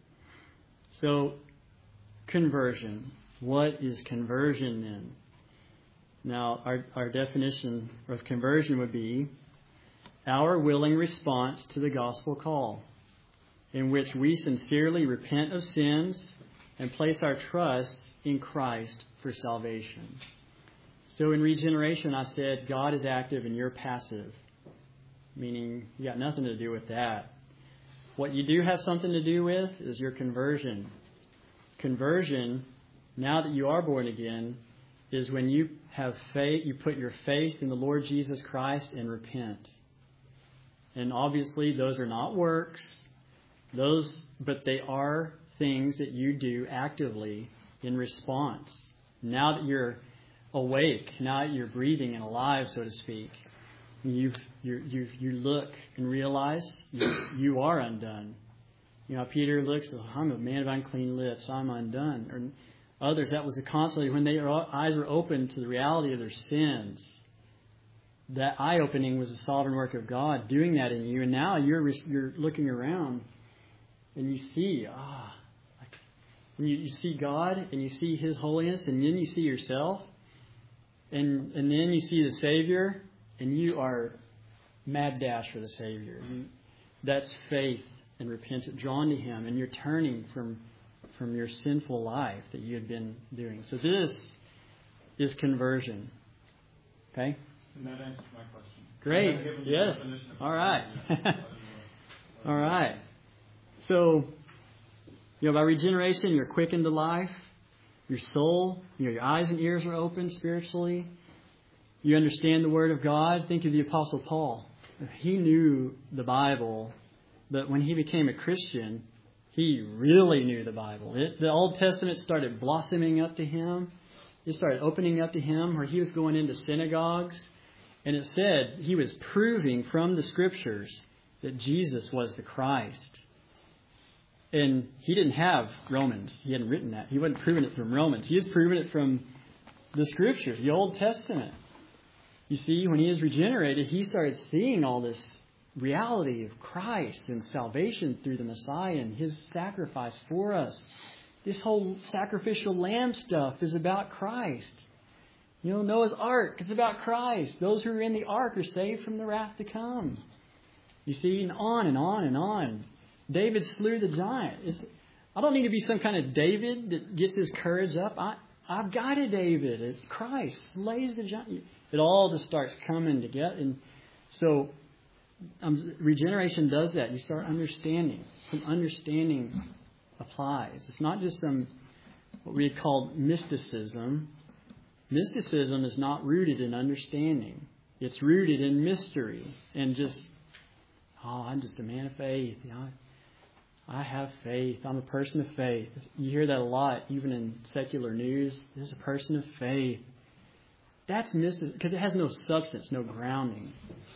So, conversion. What is conversion then? Now, our definition of conversion would be our willing response to the gospel call, in which we sincerely repent of sins and place our trust in Christ for salvation. So in regeneration, I said God is active and you're passive, meaning you got nothing to do with that. What you do have something to do with is your conversion. Conversion, now that you are born again, is when you have faith, you put your faith in the Lord Jesus Christ and repent. And obviously those are not works, but they are things that you do actively in response. Now that you're awake, now that you're breathing and alive, so to speak, you look and realize you are undone. You know, Peter looks, I'm a man of unclean lips, I'm undone. Or others, that was constantly when their eyes were open to the reality of their sins. That eye-opening was the sovereign work of God doing that in you. And now you're looking around and you see, you see God and you see His holiness, and then you see yourself, and then you see the Savior, and you are mad dash for the Savior. That's faith and repentance, drawn to Him, and you're turning from your sinful life that you had been doing. So this is conversion. Okay? And that answers my question. Great. Yes. All right. All right. So, by regeneration, you're quickened to life. Your soul, your eyes and ears are open spiritually. You understand the Word of God. Think of the Apostle Paul. He knew the Bible, but when he became a Christian, he really knew the Bible. The Old Testament started blossoming up to him. It started opening up to him where he was going into synagogues. And it said he was proving from the Scriptures that Jesus was the Christ. And he didn't have Romans. He hadn't written that. He wasn't proving it from Romans. He was proving it from the Scriptures, the Old Testament. You see, when he was regenerated, he started seeing all this reality of Christ and salvation through the Messiah and His sacrifice for us. This whole sacrificial lamb stuff is about Christ. Noah's Ark is about Christ. Those who are in the ark are saved from the wrath to come. You see, and on and on and on. David slew the giant. I don't need to be some kind of David that gets his courage up. I've got a David. It's Christ slays the giant. It all just starts coming together. And so regeneration does that. You start understanding. Some understanding applies. It's not just some what we call mysticism. Mysticism is not rooted in understanding. It's rooted in mystery and just, I'm just a man of faith. I have faith. I'm a person of faith. You hear that a lot, even in secular news. This is a person of faith. That's mysticism because it has no substance, no grounding.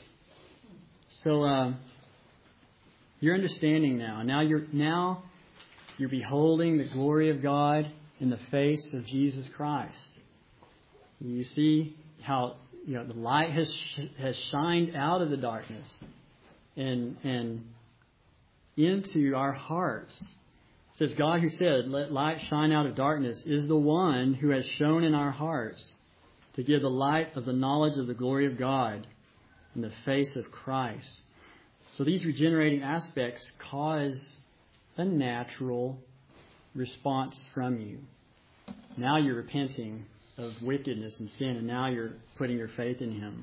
So you're understanding now. Now you're beholding the glory of God in the face of Jesus Christ. You see how the light has shined out of the darkness and into our hearts. It says, God who said, "Let light shine out of darkness," is the one who has shone in our hearts to give the light of the knowledge of the glory of God in the face of Christ. So these regenerating aspects cause a natural response from you. Now you're repenting of wickedness and sin, and now you're putting your faith in Him.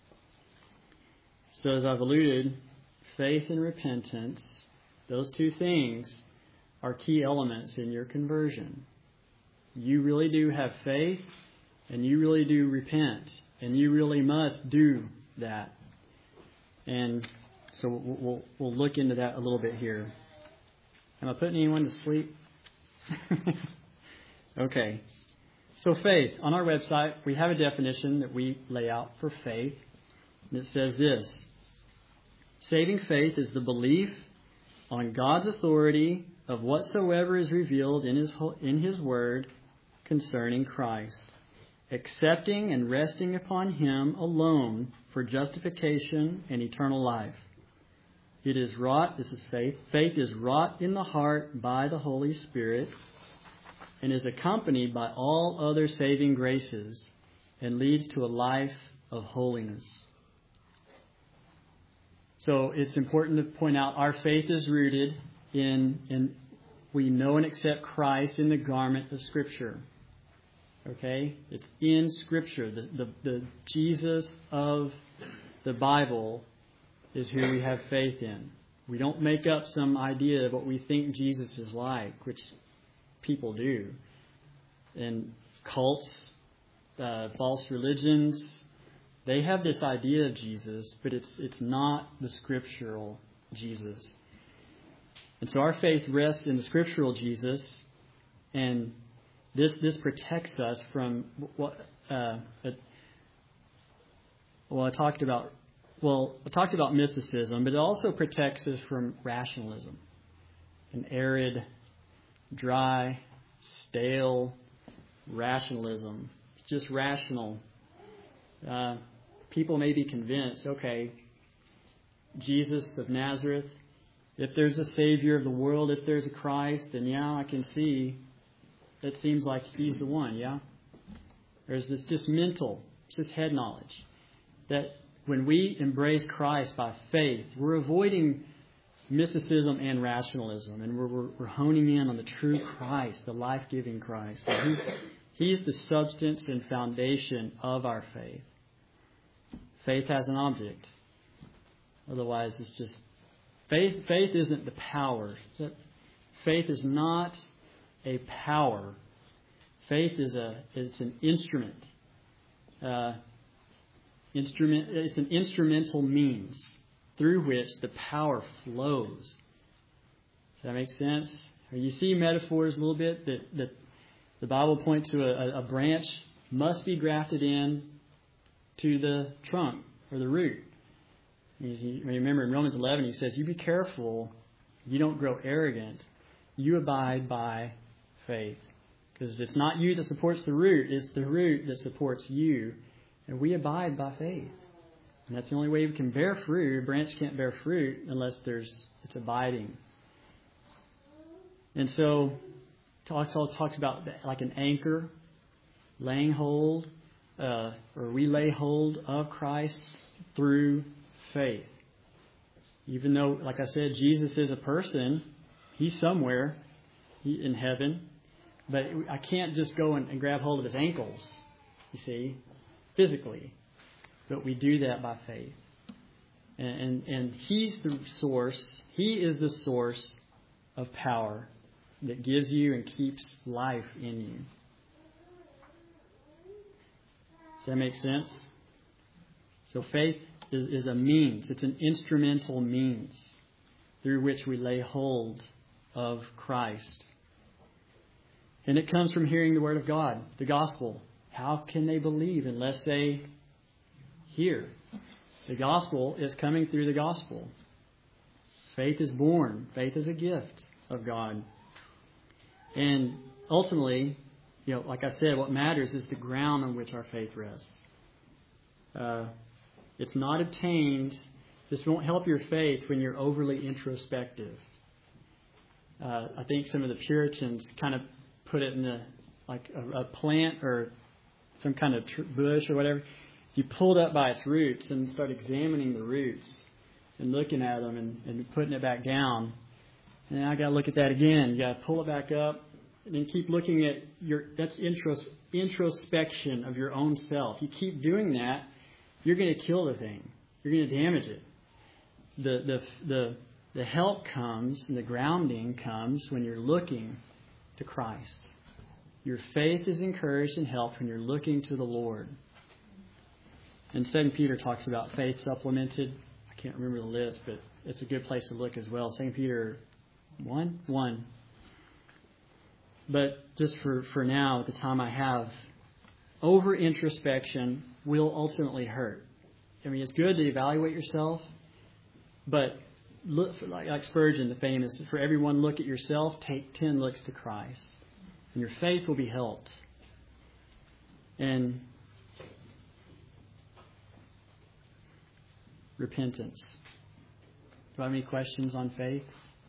So as I've alluded, faith and repentance, those two things are key elements in your conversion. You really do have faith, and you really do repent, and you really must do that. And so we'll look into that a little bit here. Am I putting anyone to sleep? Okay. So faith. On our website, we have a definition that we lay out for faith. And it says this: saving faith is the belief on God's authority of whatsoever is revealed in His Word concerning Christ, accepting and resting upon Him alone for justification and eternal life. It is wrought, this is faith, faith is wrought in the heart by the Holy Spirit and is accompanied by all other saving graces and leads to a life of holiness. So it's important to point out our faith is rooted in we know and accept Christ in the garment of Scripture. Okay? It's in Scripture. The Jesus of the Bible is who we have faith in. We don't make up some idea of what we think Jesus is like, which people do. And cults, false religions, they have this idea of Jesus, but it's not the scriptural Jesus. And so our faith rests in the scriptural Jesus, and this protects us from what I talked about mysticism, but it also protects us from rationalism, an arid, dry, stale rationalism. It's just rational. People may be convinced, okay, Jesus of Nazareth, if there's a Savior of the world, if there's a Christ, then yeah, I can see it seems like He's the one, yeah? There's this just mental, it's just head knowledge, that when we embrace Christ by faith, we're avoiding mysticism and rationalism, and we're honing in on the true Christ, the life-giving Christ. He's the substance and foundation of our faith. Faith has an object. Otherwise, it's just faith. Faith isn't the power. Faith is not a power. Faith it's an instrument. It's an instrumental means through which the power flows. Does that make sense? You see metaphors a little bit that the Bible points to a branch must be grafted in to the trunk or the root. You remember in Romans 11 he says, you be careful, you don't grow arrogant, you abide by faith. Because it's not you that supports the root, it's the root that supports you. And we abide by faith. And that's the only way we can bear fruit. A branch can't bear fruit unless it's abiding. And so talks about like an anchor, laying hold, or we lay hold of Christ through faith. Even though, like I said, Jesus is a person, He's somewhere in heaven, but I can't just go and grab hold of His ankles, you see, physically. But we do that by faith. And He's the source. He is the source of power that gives you and keeps life in you. Does that make sense? So faith is a means. It's an instrumental means through which we lay hold of Christ. And it comes from hearing the Word of God, the gospel. How can they believe unless they hear? The gospel is coming through the gospel. Faith is born. Faith is a gift of God. And ultimately, like I said, what matters is the ground on which our faith rests. It's not obtained. This won't help your faith when you're overly introspective. I think some of the Puritans kind of put it in a plant or some kind of bush or whatever. If you pull it up by its roots and start examining the roots and looking at them and putting it back down, and I got to look at that again. You got to pull it back up and then keep looking at that's introspection of your own self. You keep doing that, you're going to kill the thing. You're going to damage it. The help comes and the grounding comes when you're looking to Christ. Your faith is encouraged and helped when you're looking to the Lord. And 2 Peter talks about faith supplemented. I can't remember the list, but it's a good place to look as well. 2 Peter 1. But just for now, at the time I have, over introspection will ultimately hurt. I mean, it's good to evaluate yourself, but look, like Spurgeon, the famous, for everyone look at yourself, take 10 looks to Christ. And your faith will be helped. And repentance. Do I have any questions on faith?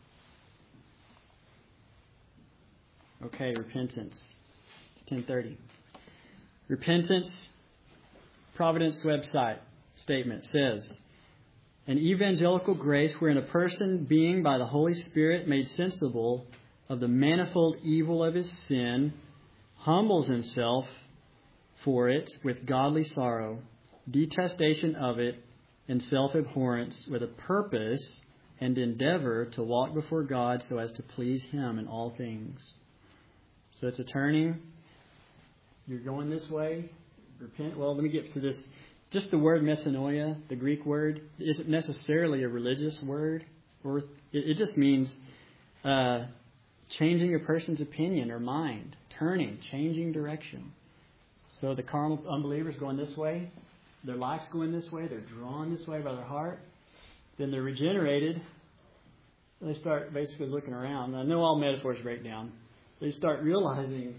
Okay, repentance. It's 10:30. Repentance, Providence website statement says, an evangelical grace wherein a person being by the Holy Spirit made sensible of the manifold evil of his sin, humbles himself for it with godly sorrow, detestation of it, and self-abhorrence, with a purpose and endeavor to walk before God so as to please Him in all things. So it's a turning. You're going this way. Repent. Well, let me get to this. Just the word metanoia, the Greek word, isn't necessarily a religious word. Or it just means changing a person's opinion or mind, turning, changing direction. So the carnal unbelievers going this way, their life's going this way, they're drawn this way by their heart. Then they're regenerated. They start basically looking around. I know all metaphors break down. They start realizing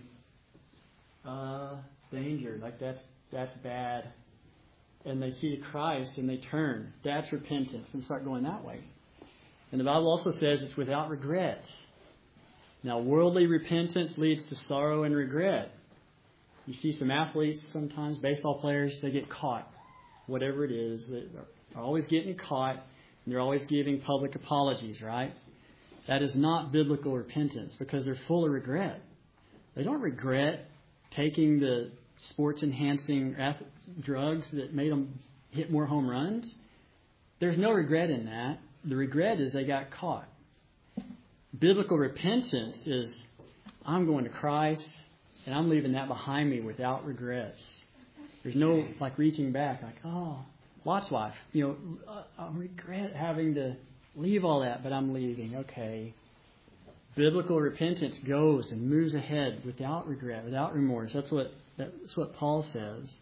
danger, like that's bad. And they see Christ and they turn. That's repentance, and start going that way. And the Bible also says it's without regret. Now, worldly repentance leads to sorrow and regret. You see some athletes sometimes, baseball players, they get caught. Whatever it is, they're always getting caught, and they're always giving public apologies, right? That is not biblical repentance because they're full of regret. They don't regret taking the sports-enhancing drugs that made them hit more home runs. There's no regret in that. The regret is they got caught. Biblical repentance is, I'm going to Christ, and I'm leaving that behind me without regrets. There's no, reaching back, Lot's wife. I regret having to leave all that, but I'm leaving. Okay. Biblical repentance goes and moves ahead without regret, without remorse. That's what Paul says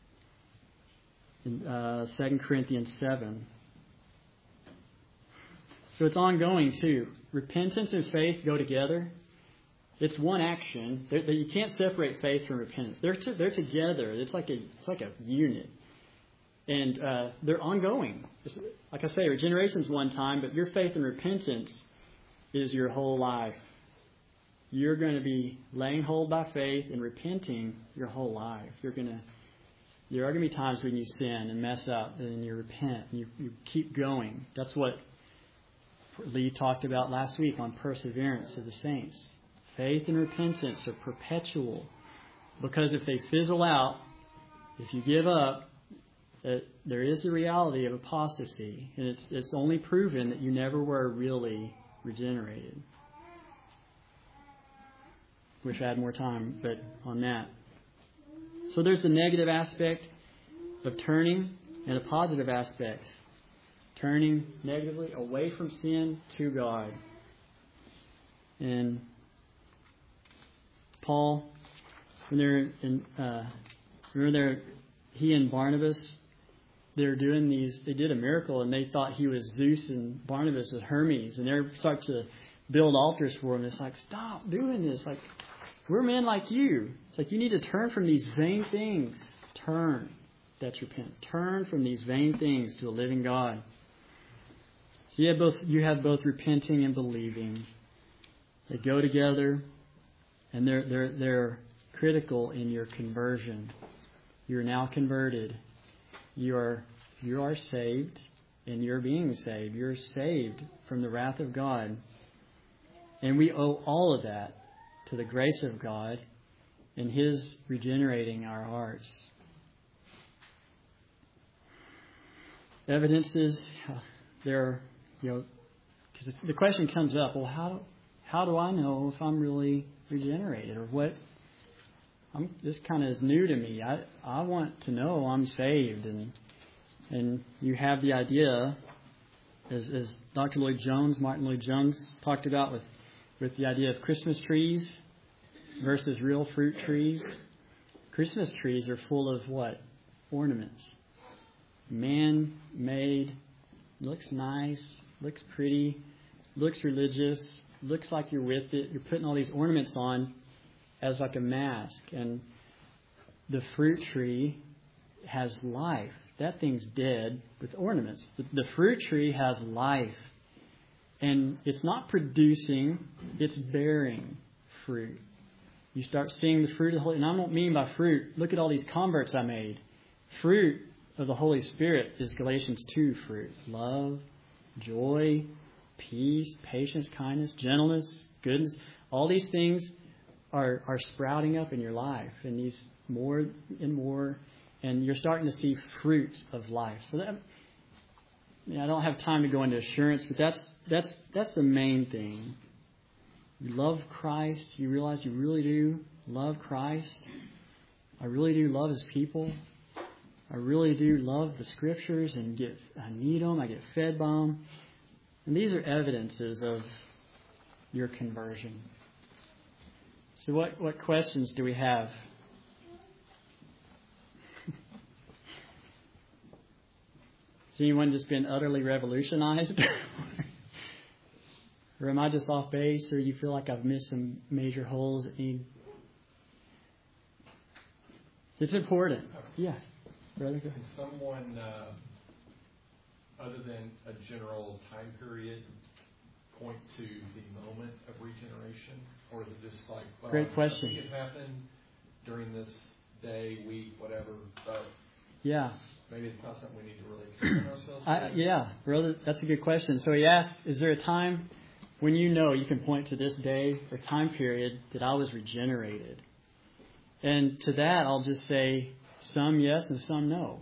in 2 Corinthians 7. So it's ongoing too. Repentance and faith go together. It's one action. You can't separate faith from repentance. They're together. It's like a unit, and they're ongoing. Like I say, regeneration's one time, but your faith and repentance is your whole life. You're going to be laying hold by faith and repenting your whole life. There are going to be times when you sin and mess up, and then you repent. And you keep going. That's what Lee talked about last week on perseverance of the saints. Faith and repentance are perpetual, because if they fizzle out, if you give up, there is the reality of apostasy, and it's only proven that you never were really regenerated. Wish I had more time, but on that. So there's the negative aspect of turning and a positive aspect. Turning negatively away from sin to God. And Paul, when they're in, he and Barnabas, they did a miracle, and they thought he was Zeus and Barnabas was Hermes, and they start to build altars for him. It's like, stop doing this. We're men like you. It's like, you need to turn from these vain things. Turn. That's repent. Turn from these vain things to a living God. So you have both repenting and believing. They go together, and they're critical in your conversion. You're now converted. You are saved, and you're being saved. You're saved from the wrath of God. And we owe all of that to the grace of God and His regenerating our hearts. Evidences, because the question comes up, well, how do I know if I'm really regenerated, or what? This kind of is new to me. I want to know I'm saved, and you have the idea, as Dr. Martin Lloyd-Jones talked about with the idea of Christmas trees versus real fruit trees. Christmas trees are full of what? Ornaments. Man-made, looks nice, looks pretty, looks religious, looks like you're with it. You're putting all these ornaments on as like a mask. And the fruit tree has life. That thing's dead with ornaments. The fruit tree has life. And it's not producing, it's bearing fruit. You start seeing the fruit of the Holy... And I don't mean by fruit, look at all these converts I made. Fruit of the Holy Spirit is Galatians 2 fruit. Love, joy, peace, patience, kindness, gentleness, goodness. All these things are sprouting up in your life. And these more and more. And you're starting to see fruit of life. So that... I don't have time to go into assurance, but that's the main thing. You love Christ. You realize you really do love Christ. I really do love His people. I really do love the Scriptures and I need them. I get fed by them. And these are evidences of your conversion. So what questions do we have? Has anyone just been utterly revolutionized? Or am I just off base? Or you feel like I've missed some major holes that need... It's important. Yeah. Brother, go ahead. Can someone, other than a general time period, point to the moment of regeneration? Or is it just like... Well, great question. It happened during this day, week, whatever, but... Yeah. Maybe it's not something we need to really concern ourselves with. Yeah, brother, that's a good question. So he asked, is there a time when you can point to this day or time period that I was regenerated? And to that, I'll just say some yes and some no.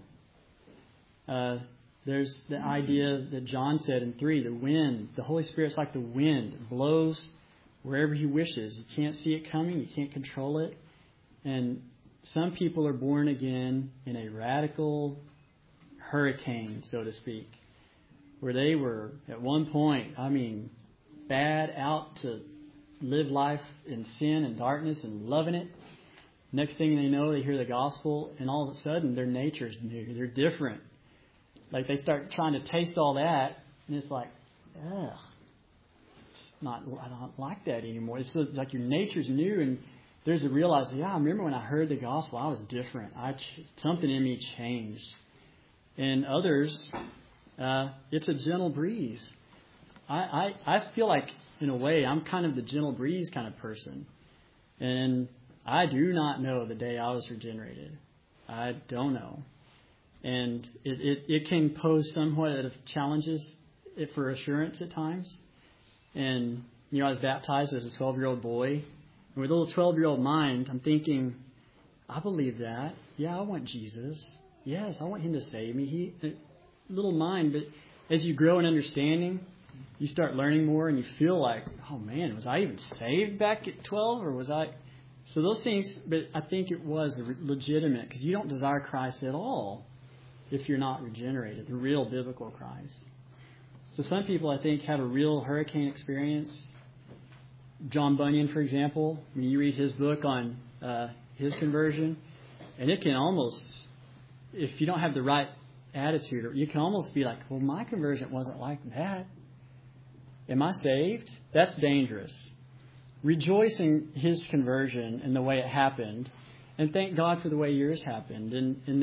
There's the idea that John said in 3, the wind, the Holy Spirit's like the wind. It blows wherever He wishes. You can't see it coming. You can't control it. And some people are born again in a radical hurricane, so to speak, where they were at one point, bad, out to live life in sin and darkness and loving it. Next thing they know, they hear the gospel, and all of a sudden their nature's new. They're different. Like they start trying to taste all that, and it's like, ugh, I don't like that anymore. It's like your nature's new, and there's a realization, I remember when I heard the gospel, I was different. Something in me changed. And others, it's a gentle breeze. I feel like, in a way, I'm kind of the gentle breeze kind of person. And I do not know the day I was regenerated. I don't know. And it can pose somewhat of challenges for assurance at times. And, I was baptized as a 12-year-old boy. And with a little 12-year-old mind, I'm thinking, I believe that. Yeah, I want Jesus. Yes, I want Him to save me. Little mind, but as you grow in understanding, you start learning more, and you feel like, oh man, was I even saved back at 12, or was I? So those things, but I think it was legitimate, because you don't desire Christ at all if you're not regenerated, the real biblical Christ. So some people, I think, have a real hurricane experience. John Bunyan, for example, when you read his book on his conversion, and it can almost, if you don't have the right attitude, you can almost be like, well, my conversion wasn't like that. Am I saved? That's dangerous. Rejoice in his conversion and the way it happened, and thank God for the way yours happened, and that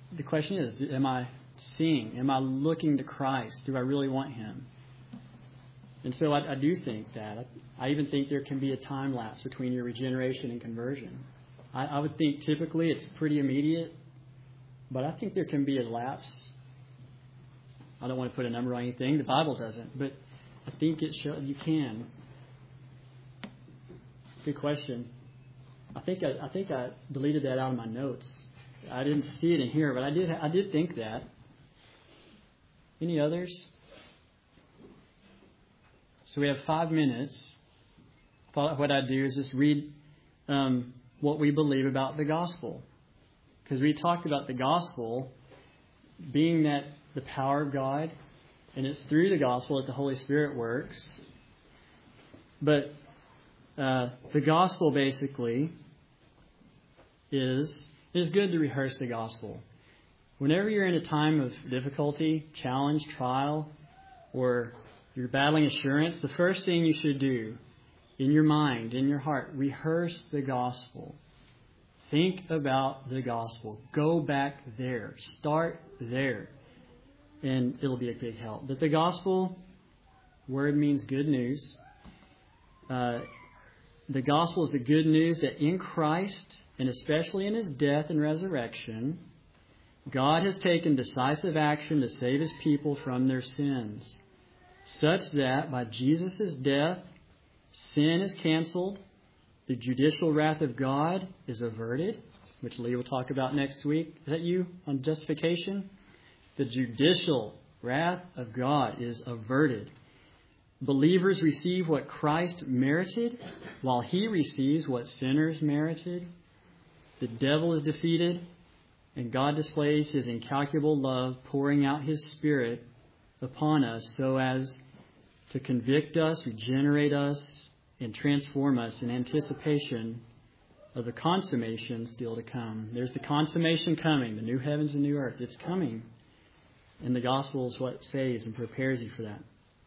the question is, am I seeing? Am I looking to Christ? Do I really want Him? And so I do think that. I even think there can be a time lapse between your regeneration and conversion. I would think typically it's pretty immediate, but I think there can be a lapse. I don't want to put a number on anything. The Bible doesn't, but I think it shows you can. Good question. I think I deleted that out of my notes. I didn't see it in here, but I did think that. Any others? So we have 5 minutes. Thought what I'd do is just read what we believe about the gospel, because we talked about the gospel being that the power of God, and it's through the gospel that the Holy Spirit works. But the gospel basically is good to rehearse the gospel. Whenever you're in a time of difficulty, challenge, trial, or you're battling assurance, the first thing you should do in your mind, in your heart, rehearse the gospel. Think about the gospel. Go back there. Start there. And it'll be a big help. But the gospel word means good news. The gospel is the good news that in Christ, and especially in His death and resurrection, God has taken decisive action to save His people from their sins, such that by Jesus' death, sin is canceled, the judicial wrath of God is averted, which Lee will talk about next week. Is that you on justification? The judicial wrath of God is averted. Believers receive what Christ merited, while He receives what sinners merited. The devil is defeated, and God displays His incalculable love, pouring out His Spirit upon us so as to convict us, regenerate us, and transform us in anticipation of the consummation still to come. There's the consummation coming, the new heavens and new earth. It's coming. And the gospel is what saves and prepares you for that.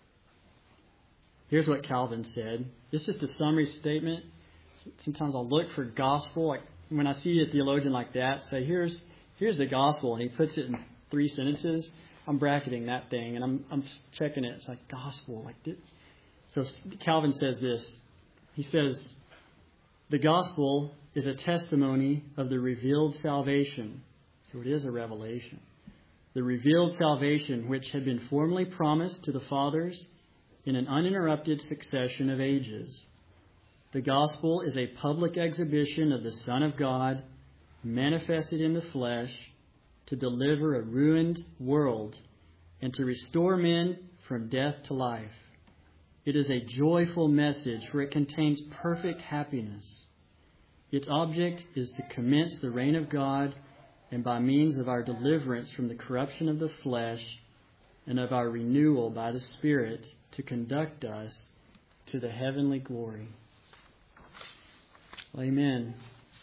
Here's what Calvin said. It's just a summary statement. Sometimes I'll look for gospel. Like when I see a theologian like that say, here's the gospel, and he puts it in 3 sentences, I'm bracketing that thing, and I'm checking it. It's like gospel. So Calvin says this. He says, the gospel is a testimony of the revealed salvation. So it is a revelation. The revealed salvation which had been formerly promised to the fathers in an uninterrupted succession of ages. The gospel is a public exhibition of the Son of God manifested in the flesh to deliver a ruined world and to restore men from death to life. It is a joyful message, for it contains perfect happiness. Its object is to commence the reign of God, and by means of our deliverance from the corruption of the flesh and of our renewal by the Spirit, to conduct us to the heavenly glory. Amen.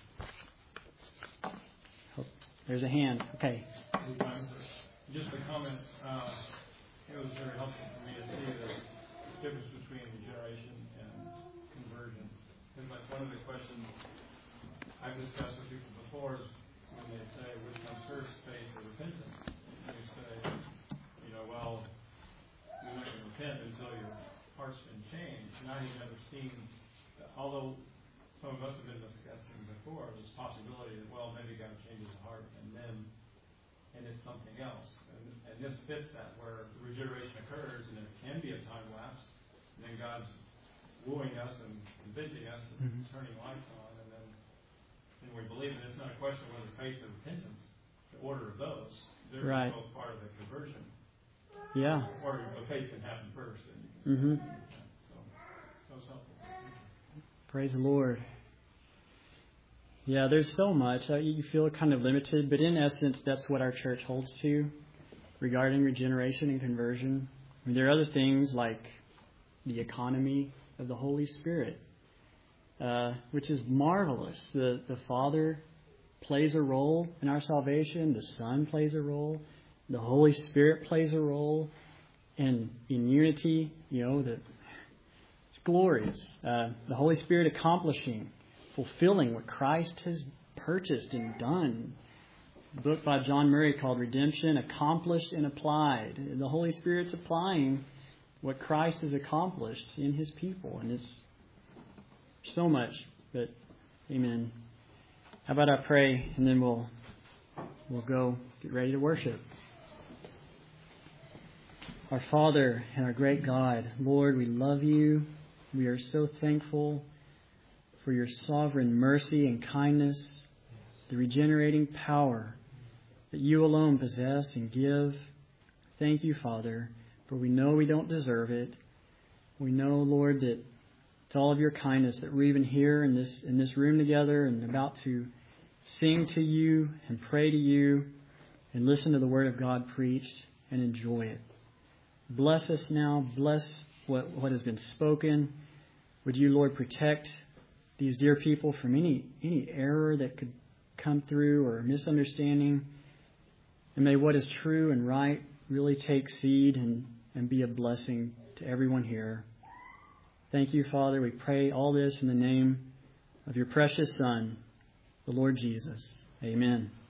There's a hand. Okay. Just a comment. It was very helpful for me to see the difference between regeneration and conversion. Because like one of the questions I've discussed with people before is when they say, which comes first, faith or repentance? And you say, well, you're not going to repent until your heart's been changed. Now you've never seen, although some of us have been discussing before, this possibility that, well, maybe God changes the heart and it's something else. And this fits that, where the regeneration occurs and there can be a time lapse, and then God's wooing us and convincing us and turning lights on, and we believe it. It's not a question of whether faith or repentance, the order of those. They're right. both part of the conversion. Yeah. Or faith can happen first, and you can so it's helpful. Praise the Lord. Yeah, there's so much. You feel kind of limited, but in essence, that's what our church holds to regarding regeneration and conversion. I mean, there are other things like the economy of the Holy Spirit, which is marvelous. The Father plays a role in our salvation. The Son plays a role. The Holy Spirit plays a role. And in unity, it's glorious. The Holy Spirit accomplishing, fulfilling what Christ has purchased and done book by John Murray called Redemption, Accomplished and Applied. The Holy Spirit's applying what Christ has accomplished in His people. And it's so much. But, amen. How about I pray, and then we'll go get ready to worship. Our Father and our great God, Lord, we love You. We are so thankful for Your sovereign mercy and kindness, the regenerating power that You alone possess and give. Thank You, Father, for we know we don't deserve it. We know, Lord, that it's all of Your kindness that we're even here in this room together and about to sing to You and pray to You and listen to the Word of God preached and enjoy it. Bless us now. Bless what has been spoken. Would You, Lord, protect these dear people from any error that could come through or misunderstanding. And may what is true and right really take seed and be a blessing to everyone here. Thank You, Father. We pray all this in the name of Your precious Son, the Lord Jesus. Amen.